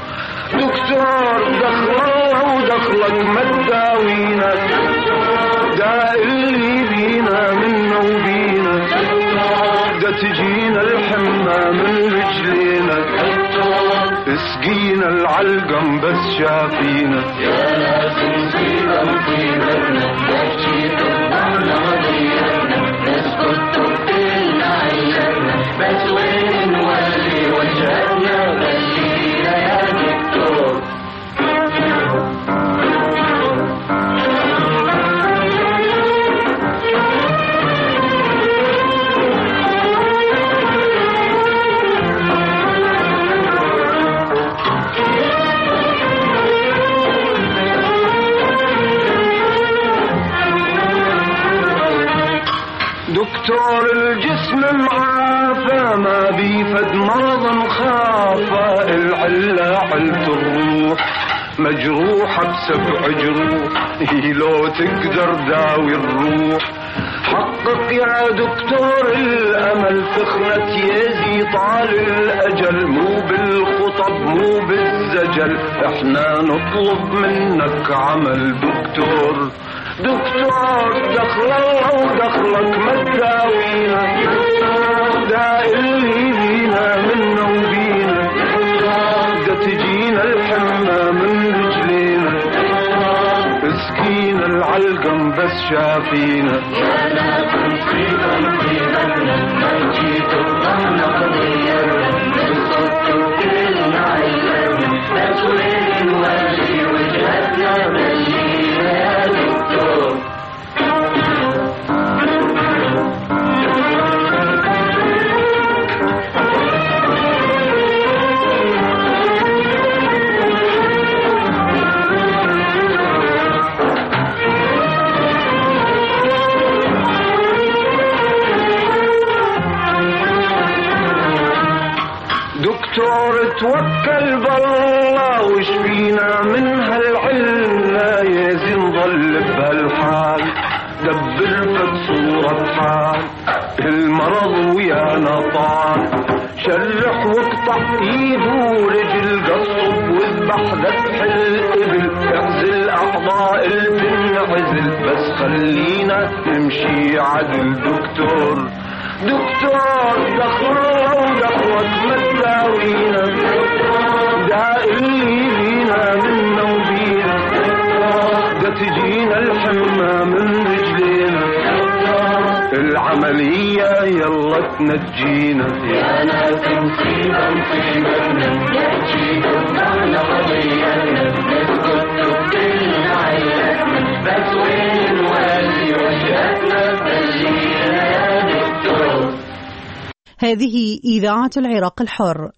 دخلنا ودخلك ما تداوينا دا اللي بينا منا وبينا دا تجينا الحمى من رجلينا اسقينا العلقم بس شافينا. يا ناس مصيبة مصيبة نحكي ضدنا قضيتنا نسكت كلنا عيشنا بس وين نولي وجهنا بلينا يا دكتور. دكتور الجسم معافى ما بيفد مرض خافى العلة علة الروح مجروحة بسبع جروح لو تقدر داوي الروح. حقق يا دكتور الأمل فخرة يزي طال الأجل مو بالخطب مو بالزجل احنا نطلب منك عمل. دكتور دخلنا ودخلك ما تداوينا دا اللي بينا منا وبينا دا تجينا الحمى من رجلينا اسكينا العلقم بس شافينا. يا ناس مصيبة مصيبة نحكي ضدنا قضيتنا نسكت كلنا عيشنا بس وين نولي وجهتنا بلينا يا دكتور. دكتور توكل بالله وشفينا من هالعلة يزين ظل بهالحال دبر فد صورة حال المرض ويانا طال شلح واقطع ايد ورجل قصب واذبح ذبح الابل اعزل اعضاء البنعزل بس خلينا نمشي عدل. دكتور دخلنا ودخلك ما تداوينا دا اللي بينا منا وبينا دا تجينا الحمى من رجلينا العملية يلا تنجينا. يا ناس مصيبة مصيبة نحكي ضدنا قضيتنا نسكت كلنا عيشنا بس وين نولي وجهتنا بلينا يا دكتور. هذه إذاعة العراق الحر.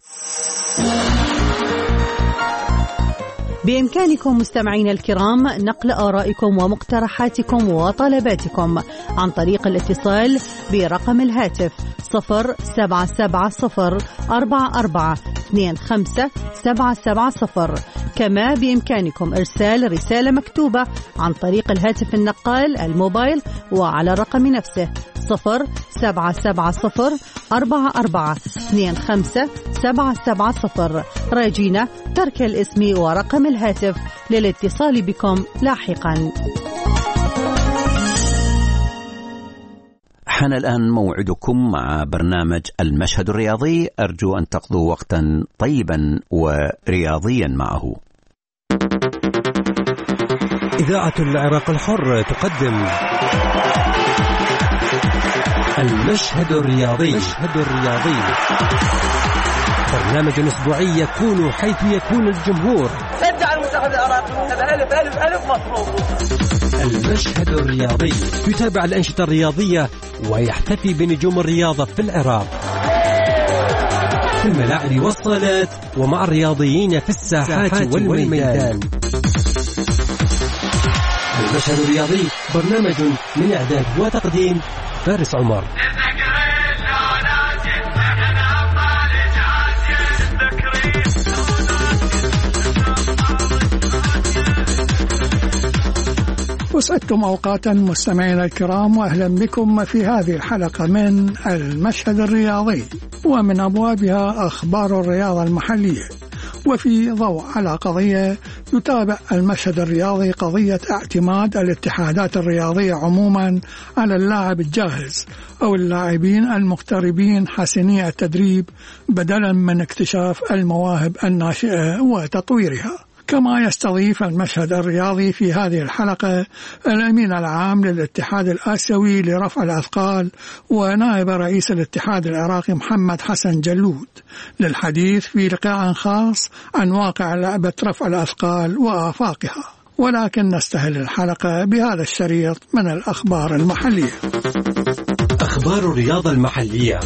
بإمكانكم مستمعين الكرام نقل آرائكم ومقترحاتكم وطلباتكم عن طريق الاتصال برقم الهاتف 077044257770. كما بإمكانكم إرسال رسالة مكتوبة عن طريق الهاتف النقال الموبايل وعلى الرقم نفسه 077044257770. راجينا ترك الاسم ورقم الهاتف للاتصال بكم لاحقا. حان الآن موعدكم مع برنامج المشهد الرياضي، أرجو أن تقضوا وقتا طيبا ورياضيا معه. إذاعة العراق الحر تقدم المشهد الرياضي. برنامج أسبوعي يكون حيث يكون الجمهور. شجع المنتخب العراقي، ألف مطلوب. المشهد الرياضي يتابع الأنشطة الرياضية ويحتفي بنجوم الرياضة في العراق، في الملاعب والصالات ومع الرياضيين في الساحات والميدان. المشهد الرياضي برنامج من إعداد وتقديم فارس عمر. وسعدتم أوقاتا مستمعينا الكرام، وأهلا بكم في هذه الحلقة من المشهد الرياضي، ومن أبوابها أخبار الرياضة المحلية. وفي ضوء على قضية يتابع المشهد الرياضي قضية اعتماد الاتحادات الرياضية عموما على اللاعب الجاهز أو اللاعبين المغتربين حسني التدريب بدلا من اكتشاف المواهب الناشئة وتطويرها. كما يستضيف المشهد الرياضي في هذه الحلقة الأمين العام للاتحاد الآسيوي لرفع الأثقال ونائب رئيس الاتحاد العراقي محمد حسن جلود للحديث في لقاء خاص عن واقع لعبة رفع الأثقال وآفاقها. ولكن نستهل الحلقة بهذا الشريط من الأخبار المحلية. أخبار الرياضة المحلية.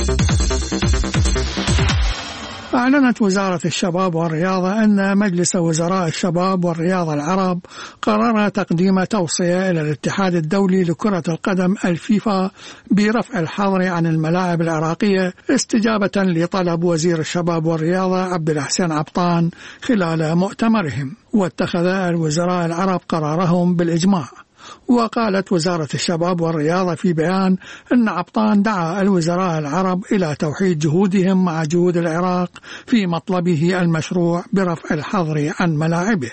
أعلنت وزارة الشباب والرياضة أن مجلس وزراء الشباب والرياضة العرب قرر تقديم توصية إلى الاتحاد الدولي لكرة القدم الفيفا برفع الحظر عن الملاعب العراقية استجابة لطلب وزير الشباب والرياضة عبد الحسين عبطان خلال مؤتمرهم. واتخذ الوزراء العرب قرارهم بالإجماع. وقالت وزارة الشباب والرياضة في بيان أن عبطان دعا الوزراء العرب إلى توحيد جهودهم مع جهود العراق في مطلبه المشروع برفع الحظر عن ملاعبه.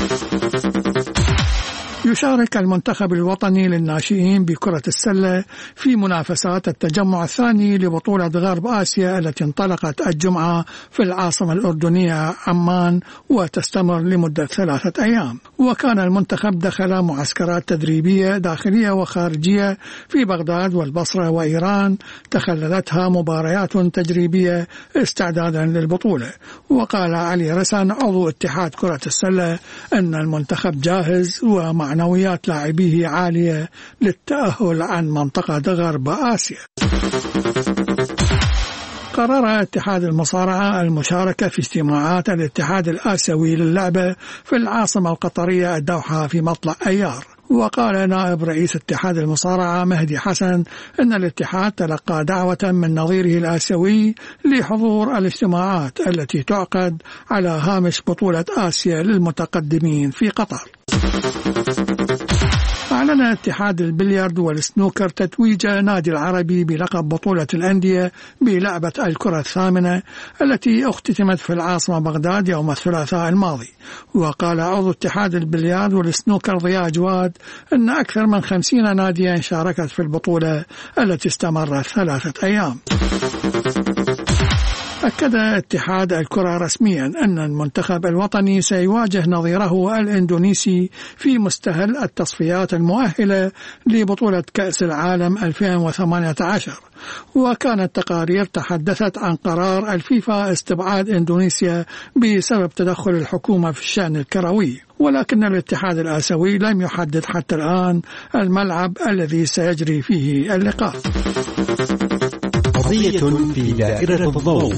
يشارك المنتخب الوطني للناشئين بكرة السلة في منافسات التجمع الثاني لبطولة غرب آسيا التي انطلقت الجمعة في العاصمة الأردنية عمان وتستمر لمدة 3 أيام. وكان المنتخب دخل معسكرات تدريبية داخلية وخارجية في بغداد والبصرة وإيران تخللتها مباريات تجريبية استعدادا للبطولة. وقال علي رسن عضو اتحاد كرة السلة أن المنتخب جاهز ومعنويات لاعبيه عالية للتأهل عن منطقة غرب آسيا. قرر اتحاد المصارعة المشاركة في اجتماعات الاتحاد الآسيوي للعبة في العاصمة القطرية الدوحة في مطلع أيار. وقال نائب رئيس اتحاد المصارعة مهدي حسن أن الاتحاد تلقى دعوة من نظيره الآسيوي لحضور الاجتماعات التي تعقد على هامش بطولة آسيا للمتقدمين في قطر. أعلن اتحاد البلياردو والسنوكر تتويج نادي العربي بلقب بطولة الأندية بلعبة الكرة الثامنة التي اختتمت في العاصمة بغداد يوم الثلاثاء الماضي. وقال عضو اتحاد البلياردو والسنوكر ضياء جواد أن أكثر من 50 ناديا شاركت في البطولة التي استمرت 3 أيام. أكد اتحاد الكرة رسميا أن المنتخب الوطني سيواجه نظيره الإندونيسي في مستهل التصفيات المؤهلة لبطولة كأس العالم 2018. وكانت تقارير تحدثت عن قرار الفيفا استبعاد إندونيسيا بسبب تدخل الحكومة في الشأن الكروي. ولكن الاتحاد الآسيوي لم يحدد حتى الآن الملعب الذي سيجري فيه اللقاء. قضية في دائرة الضوء.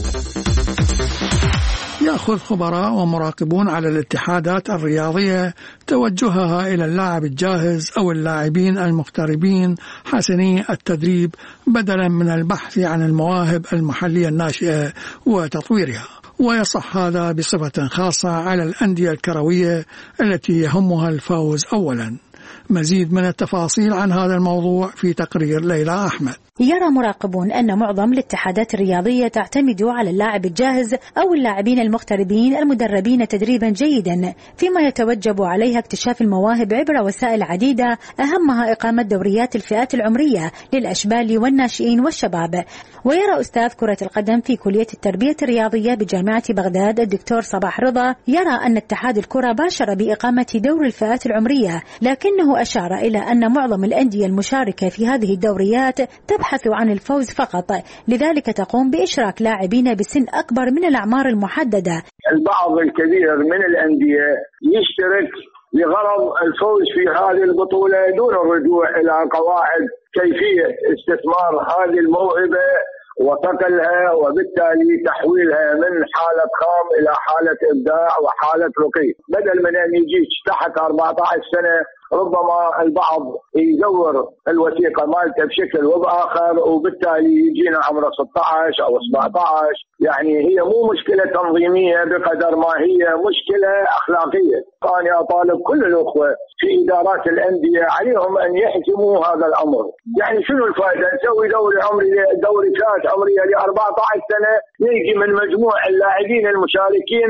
يأخذ خبراء ومراقبون على الاتحادات الرياضية توجهها إلى اللاعب الجاهز أو اللاعبين المغتربين حسني التدريب بدلا من البحث عن المواهب المحلية الناشئة وتطويرها. ويصح هذا بصفة خاصة على الأندية الكروية التي يهمها الفوز أولا. مزيد من التفاصيل عن هذا الموضوع في تقرير ليلى أحمد. يرى مراقبون أن معظم الاتحادات الرياضية تعتمد على اللاعب الجاهز أو اللاعبين المغتربين المدربين تدريبا جيدا، فيما يتوجب عليها اكتشاف المواهب عبر وسائل عديدة أهمها إقامة دوريات الفئات العمرية للأشبال والناشئين والشباب. ويرى أستاذ كرة القدم في كلية التربية الرياضية بجامعة بغداد الدكتور صباح رضا يرى أن اتحاد الكرة باشر بإقامة دور الفئات العمرية، لكنه أشار إلى أن معظم الأندية المشاركة في هذه الدوريات تبحث عن الفوز فقط، لذلك تقوم بإشراك لاعبين بسن أكبر من الأعمار المحددة. البعض الكبير من الأندية يشترك لغرض الفوز في هذه البطولة دون الرجوع إلى قواعد كيفية استثمار هذه الموهبة وصقلها وبالتالي تحويلها من حالة خام إلى حالة إبداع وحالة رقي، بدل من أن يجي تحت 14 سنة ربما البعض يزور الوثيقة مالته بشكل وبآخر وبالتالي يجينا عمره 16 أو 17. يعني هي مو مشكلة تنظيمية بقدر ما هي مشكلة أخلاقية. أنا أطالب كل الأخوة في إدارات الأندية عليهم أن يحكموا هذا الأمر. يعني شنو الفائدة نسوي دوري فئات عمرية ل 14 سنة يجي من مجموع اللاعبين المشاركين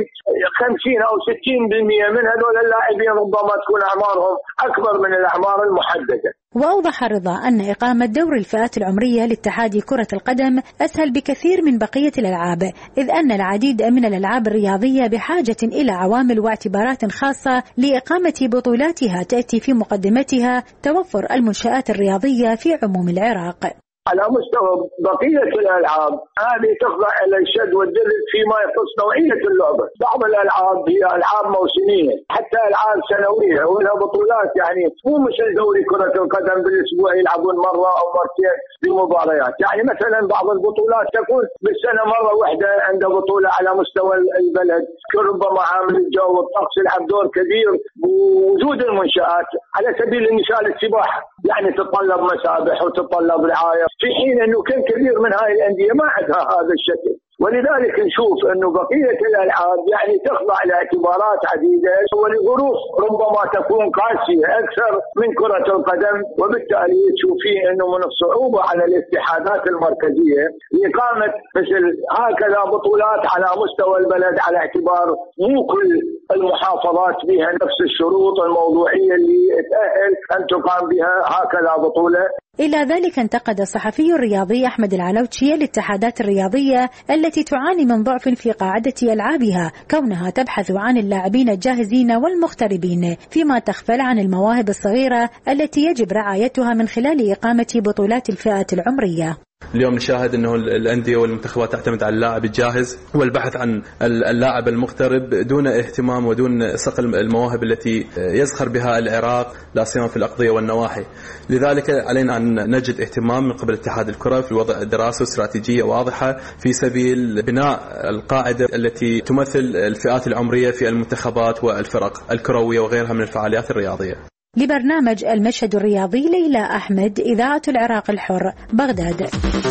50 أو 60% من هذول اللاعبين ربما تكون أعمارهم أكبر من الأعمار المحددة. وأوضح رضا أن إقامة دور الفئات العمرية لاتحاد كرة القدم أسهل بكثير من بقية الألعاب، إذ أن العديد من الألعاب الرياضية بحاجة إلى عوامل واعتبارات خاصة لإقامة بطولاتها تأتي في مقدمتها توفر المنشآت الرياضية في عموم العراق. على مستوى بقية الألعاب هذه تخضع إلى الشد والجذب فيما يخص نوعية اللعبة. بعض الألعاب هي ألعاب موسمية حتى ألعاب سنوية ولها بطولات، يعني مو مثل دوري كرة القدم بالأسبوع يلعبون مرة أو مرتين بمباريات. يعني مثلا بعض البطولات تكون بالسنة مرة واحدة عند بطولة على مستوى البلد، ربما عامل الجو والطقس يلعب دور كبير. ووجود المنشآت على سبيل المثال السباحة يعني تتطلب مسابح وتتطلب رعاية، في حين أنه كان كثير من هاي الأندية ما عندها هذا الشكل. ولذلك نشوف أنه بقية الألعاب يعني تخضع لاعتبارات عديدة ولظروف ربما تكون قاسية أكثر من كرة القدم، وبالتالي تشوفين أنه من الصعوبة على الاتحادات المركزية لإقامة مثل هكذا بطولات على مستوى البلد، على اعتبار مو كل المحافظات بها نفس الشروط الموضوعية اللي تأهل أن تقام بها هكذا بطولة. إلى ذلك انتقد الصحفي الرياضي أحمد العلوتشي الاتحادات الرياضية التي تعاني من ضعف في قاعدة ألعابها، كونها تبحث عن اللاعبين الجاهزين والمغتربين فيما تغفل عن المواهب الصغيرة التي يجب رعايتها من خلال إقامة بطولات الفئات العمرية. اليوم نشاهد أنه الأندية والمنتخبات تعتمد على اللاعب الجاهز والبحث عن اللاعب المغترب دون اهتمام ودون صقل المواهب التي يزخر بها العراق لا سيما في الأقضية والنواحي. لذلك علينا أن نجد اهتمام من قبل اتحاد الكرة في وضع دراسة واستراتيجية واضحة في سبيل بناء القاعدة التي تمثل الفئات العمرية في المنتخبات والفرق الكروية وغيرها من الفعاليات الرياضية. لبرنامج المشهد الرياضي ليلى أحمد، إذاعة العراق الحر، بغداد.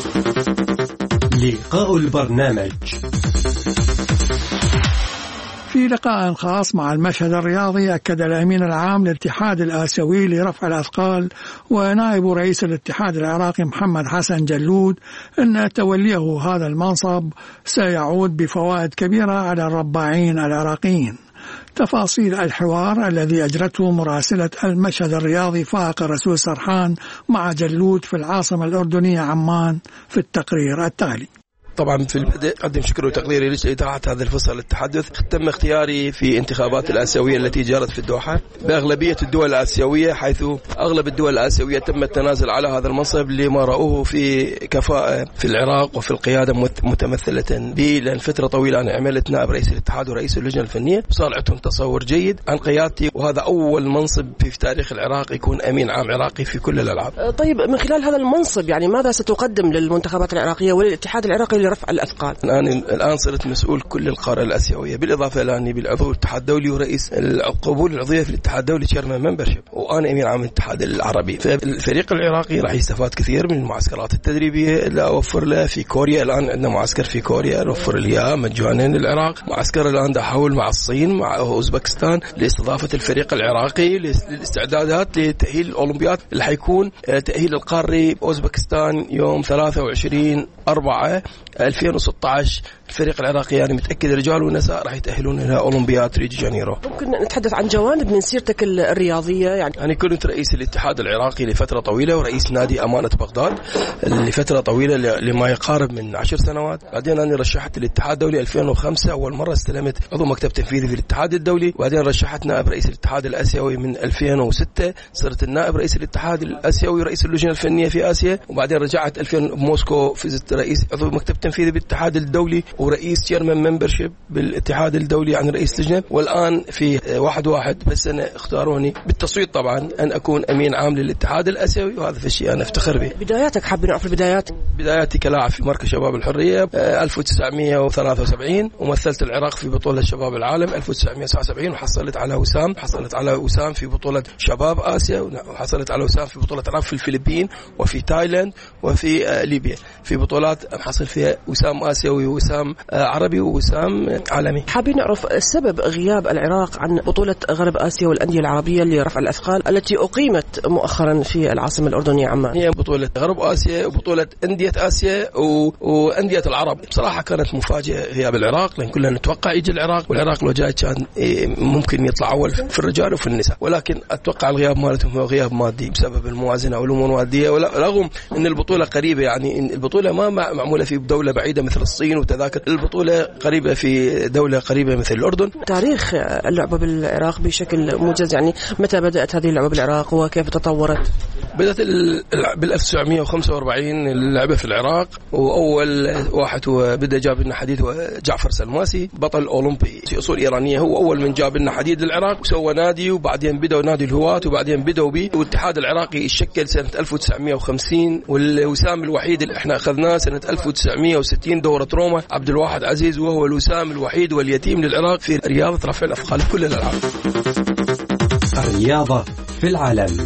لقاء البرنامج في لقاء خاص مع المشهد الرياضي أكد الأمين العام للاتحاد الآسيوي لرفع الأثقال ونائب رئيس الاتحاد العراقي محمد حسن جلود أن توليه هذا المنصب سيعود بفوائد كبيرة على الرباعين العراقيين. تفاصيل الحوار الذي أجرته مراسلة المشهد الرياضي فائق الرسول سرحان مع جلود في العاصمة الأردنية عمان في التقرير التالي. طبعا في البدء أقدم شكر وتقديري لإتاحة هذه الفرصة للتحدث. تم اختياري في انتخابات الآسيوية التي جرت في الدوحة بأغلبية الدول الآسيوية، حيث أغلب الدول الآسيوية تم التنازل على هذا المنصب لما رأوه في كفاءة في العراق وفي القيادة متمثلة بي، لأن فترة طويلة أنا عملت نائب رئيس الاتحاد ورئيس اللجنة الفنية، صار عندهم تصور جيد عن قيادتي، وهذا أول منصب في تاريخ العراق يكون أمين عام عراقي في كل الألعاب. طيب من خلال هذا المنصب يعني ماذا ستقدم للمنتخبات العراقية وللاتحاد العراقي لرفع الأثقال. أنا الآن صرت مسؤول كل القارة الآسيوية، بالإضافة لأني بالعضو الاتحاد الدولي ورئيس القبول العضوية في الاتحاد الدولي chairman membership، وأنا أمين عام الاتحاد العربي. فالفريق العراقي راح يستفاد كثير من المعسكرات التدريبية اللي أوفر له في كوريا. الآن عندنا معسكر في كوريا نوفر الإياه مجانا للعراق. معسكر الآن أحاول مع الصين مع أوزبكستان لاستضافة الفريق العراقي للاستعدادات لتأهيل الأولمبياد اللي حيكون تأهيل القاري أوزبكستان يوم 23/4/2016. الفريق العراقي يعني متأكد الرجال والنساء راح يتأهلون إلى أولمبياد ريو دي جانيرو. ممكن نتحدث عن جوانب من سيرتك الرياضية؟ يعني أنا كنت رئيس الاتحاد العراقي لفترة طويلة ورئيس نادي أمانة بغداد لفترة طويلة لما يقارب من 10 سنوات. بعدين أنا رشحت الاتحاد الدولي 2005 أول مرة استلمت عضو مكتب تنفيذي في الاتحاد الدولي. وبعدين رشحت نائب رئيس الاتحاد الآسيوي من 2006 صرت النائب رئيس الاتحاد الآسيوي رئيس اللجنة الفنية في آسيا. وبعدين رجعت 2000 بموسكو فزت رئيس عضو مكتب تنفيذي بالاتحاد الدولي ورئيس chairman membership بالاتحاد الدولي عن رئيس لجنة. والآن في 1/1 بالسنة اختاروني بالتصويت طبعا أن أكون أمين عام للاتحاد الآسيوي، وهذا في الشيء أنا أفتخر به. بداياتك حابين نعرف البدايات؟ بداياتي كلاعب في مركز شباب الحرية 1973، ومثلت العراق في بطولة شباب العالم 1979، وحصلت على وسام في بطولة شباب آسيا، وحصلت على وسام في بطولة العرب في الفلبين وفي تايلاند وفي ليبيا. في بطولات حصل فيها وسام آسيوي ووسام عربي ووسام عالمي. حابين نعرف سبب غياب العراق عن بطولة غرب آسيا والأندية العربية لرفع الأثقال التي أقيمت مؤخرا في العاصمة الأردنية عمان. هي بطولة غرب آسيا وبطولة أندية آسيا وأندية العرب. بصراحة كانت مفاجأة غياب العراق، لأن كلنا نتوقع يجي العراق، والعراق لو جاي كان ممكن يطلع أول في الرجال وفي النساء، ولكن أتوقع الغياب مالتهم هو غياب مادي بسبب الموازنة والأمور المادية. رغم أن البطولة قريبة، يعني البطولة ما معمولة في دولة بعيدة مثل الصين وتذاكر، البطولة قريبة في دولة قريبة مثل الأردن. تاريخ اللعبة بالعراق بشكل موجز، يعني متى بدأت هذه اللعبة بالعراق وكيف تطورت؟ بدأت بال 1945 اللعبة في العراق، وأول واحد هو بدأ جاب لنا حديد هو جعفر سلماسي بطل أولمبي في أصول إيرانية. هو أول من جاب لنا حديد للعراق وسوى نادي، وبعدين بدأوا نادي الهواة، وبعدين بدأوا به. والاتحاد العراقي اتشكل سنة 1950، والوسام الوحيد اللي احنا أخذناه سنة 1960 دورة روما عبد الواحد عزيز، وهو الوسام الوحيد واليتيم للعراق في رياضة رفع الأثقال في كل الألعاب. الرياضة في العالم.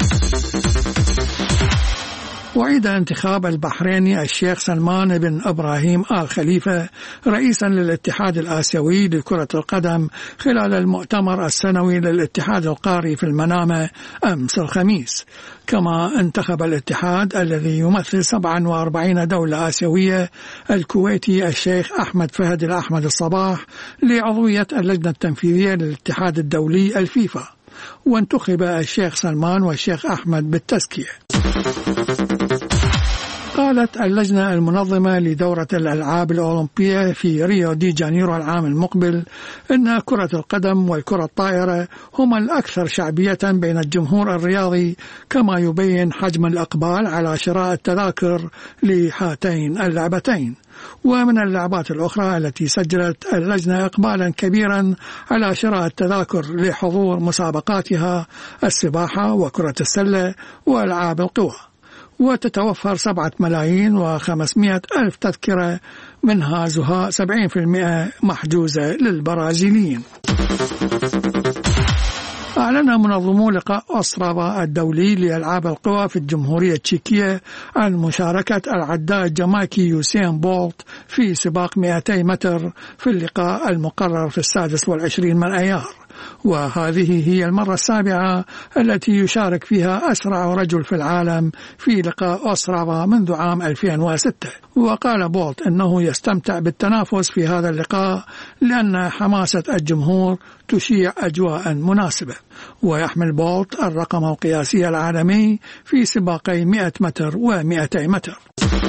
وعيد انتخاب البحريني الشيخ سلمان بن إبراهيم آل خليفة رئيسا للاتحاد الآسيوي لكرة القدم خلال المؤتمر السنوي للاتحاد القاري في المنامة أمس الخميس. كما انتخب الاتحاد الذي يمثل 47 دولة آسيوية الكويتي الشيخ أحمد فهد الأحمد الصباح لعضوية اللجنة التنفيذية للاتحاد الدولي الفيفا، وانتخب الشيخ سلمان والشيخ أحمد بالتزكية. قالت اللجنة المنظمة لدورة الألعاب الأولمبية في ريو دي جانيرو العام المقبل إن كرة القدم والكرة الطائرة هما الأكثر شعبية بين الجمهور الرياضي، كما يبين حجم الإقبال على شراء التذاكر لهاتين اللعبتين. ومن اللعبات الأخرى التي سجلت اللجنة إقبالا كبيرا على شراء التذاكر لحضور مسابقاتها السباحة وكرة السلة وألعاب القوى، وتتوفر 7,500,000 تذكرة، منها زهاء 70% محجوزة للبرازيليين. أعلن منظمو لقاء أوسترافا الدولي لألعاب القوى في الجمهورية التشيكية عن مشاركة العداء الجامايكي يوسين بولت في سباق 200 متر في اللقاء المقرر في 26 من أيار، وهذه هي المرة السابعة التي يشارك فيها أسرع رجل في العالم في لقاء أوسترافا منذ عام 2006. وقال بولت أنه يستمتع بالتنافس في هذا اللقاء لأن حماسة الجمهور تشيع أجواء مناسبة. ويحمل بولت الرقم القياسي العالمي في سباقي 100 متر و200 متر.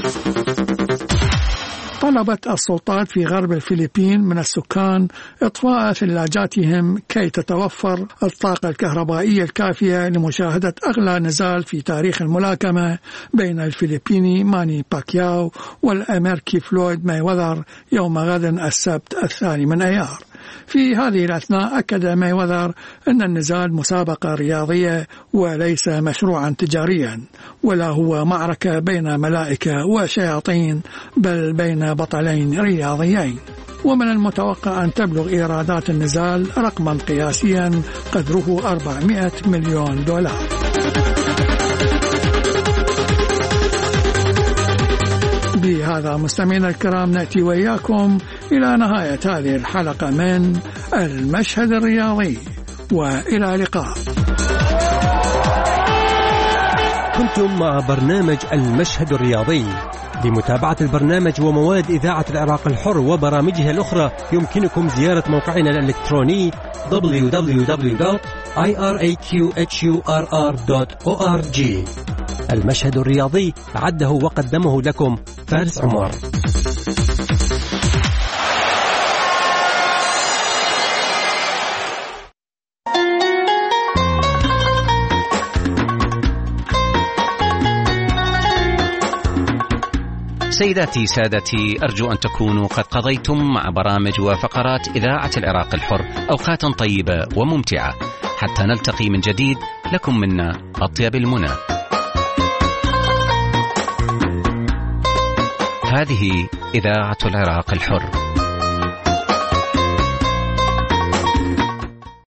طلبت السلطات في غرب الفلبين من السكان إطفاء ثلاجاتهم كي تتوفر الطاقة الكهربائية الكافية لمشاهدة أغلى نزال في تاريخ الملاكمة بين الفلبيني ماني باكياو والأمريكي فلويد مايوذر يوم غد السبت 2 من أيار. في هذه الأثناء أكد مايوذر أن النزال مسابقة رياضية وليس مشروعا تجاريا، ولا هو معركة بين ملائكة وشياطين، بل بين بطلين رياضيين. ومن المتوقع أن تبلغ إيرادات النزال رقما قياسيا قدره 400 مليون دولار. بهذا مستمعينا الكرام نأتي وإياكم إلى نهاية هذه الحلقة من المشهد الرياضي، وإلى اللقاء. كنتم مع برنامج المشهد الرياضي. لمتابعة البرنامج ومواد إذاعة العراق الحر وبرامجها الأخرى يمكنكم زيارة موقعنا الإلكتروني www.iraqhurr.org. المشهد الرياضي عده وقدمه لكم فارس عمر. سيداتي سادتي، أرجو أن تكونوا قد قضيتم مع برامج وفقرات إذاعة العراق الحر أوقاتا طيبة وممتعة. حتى نلتقي من جديد، لكم منا أطيب المنى. هذه إذاعة العراق الحر.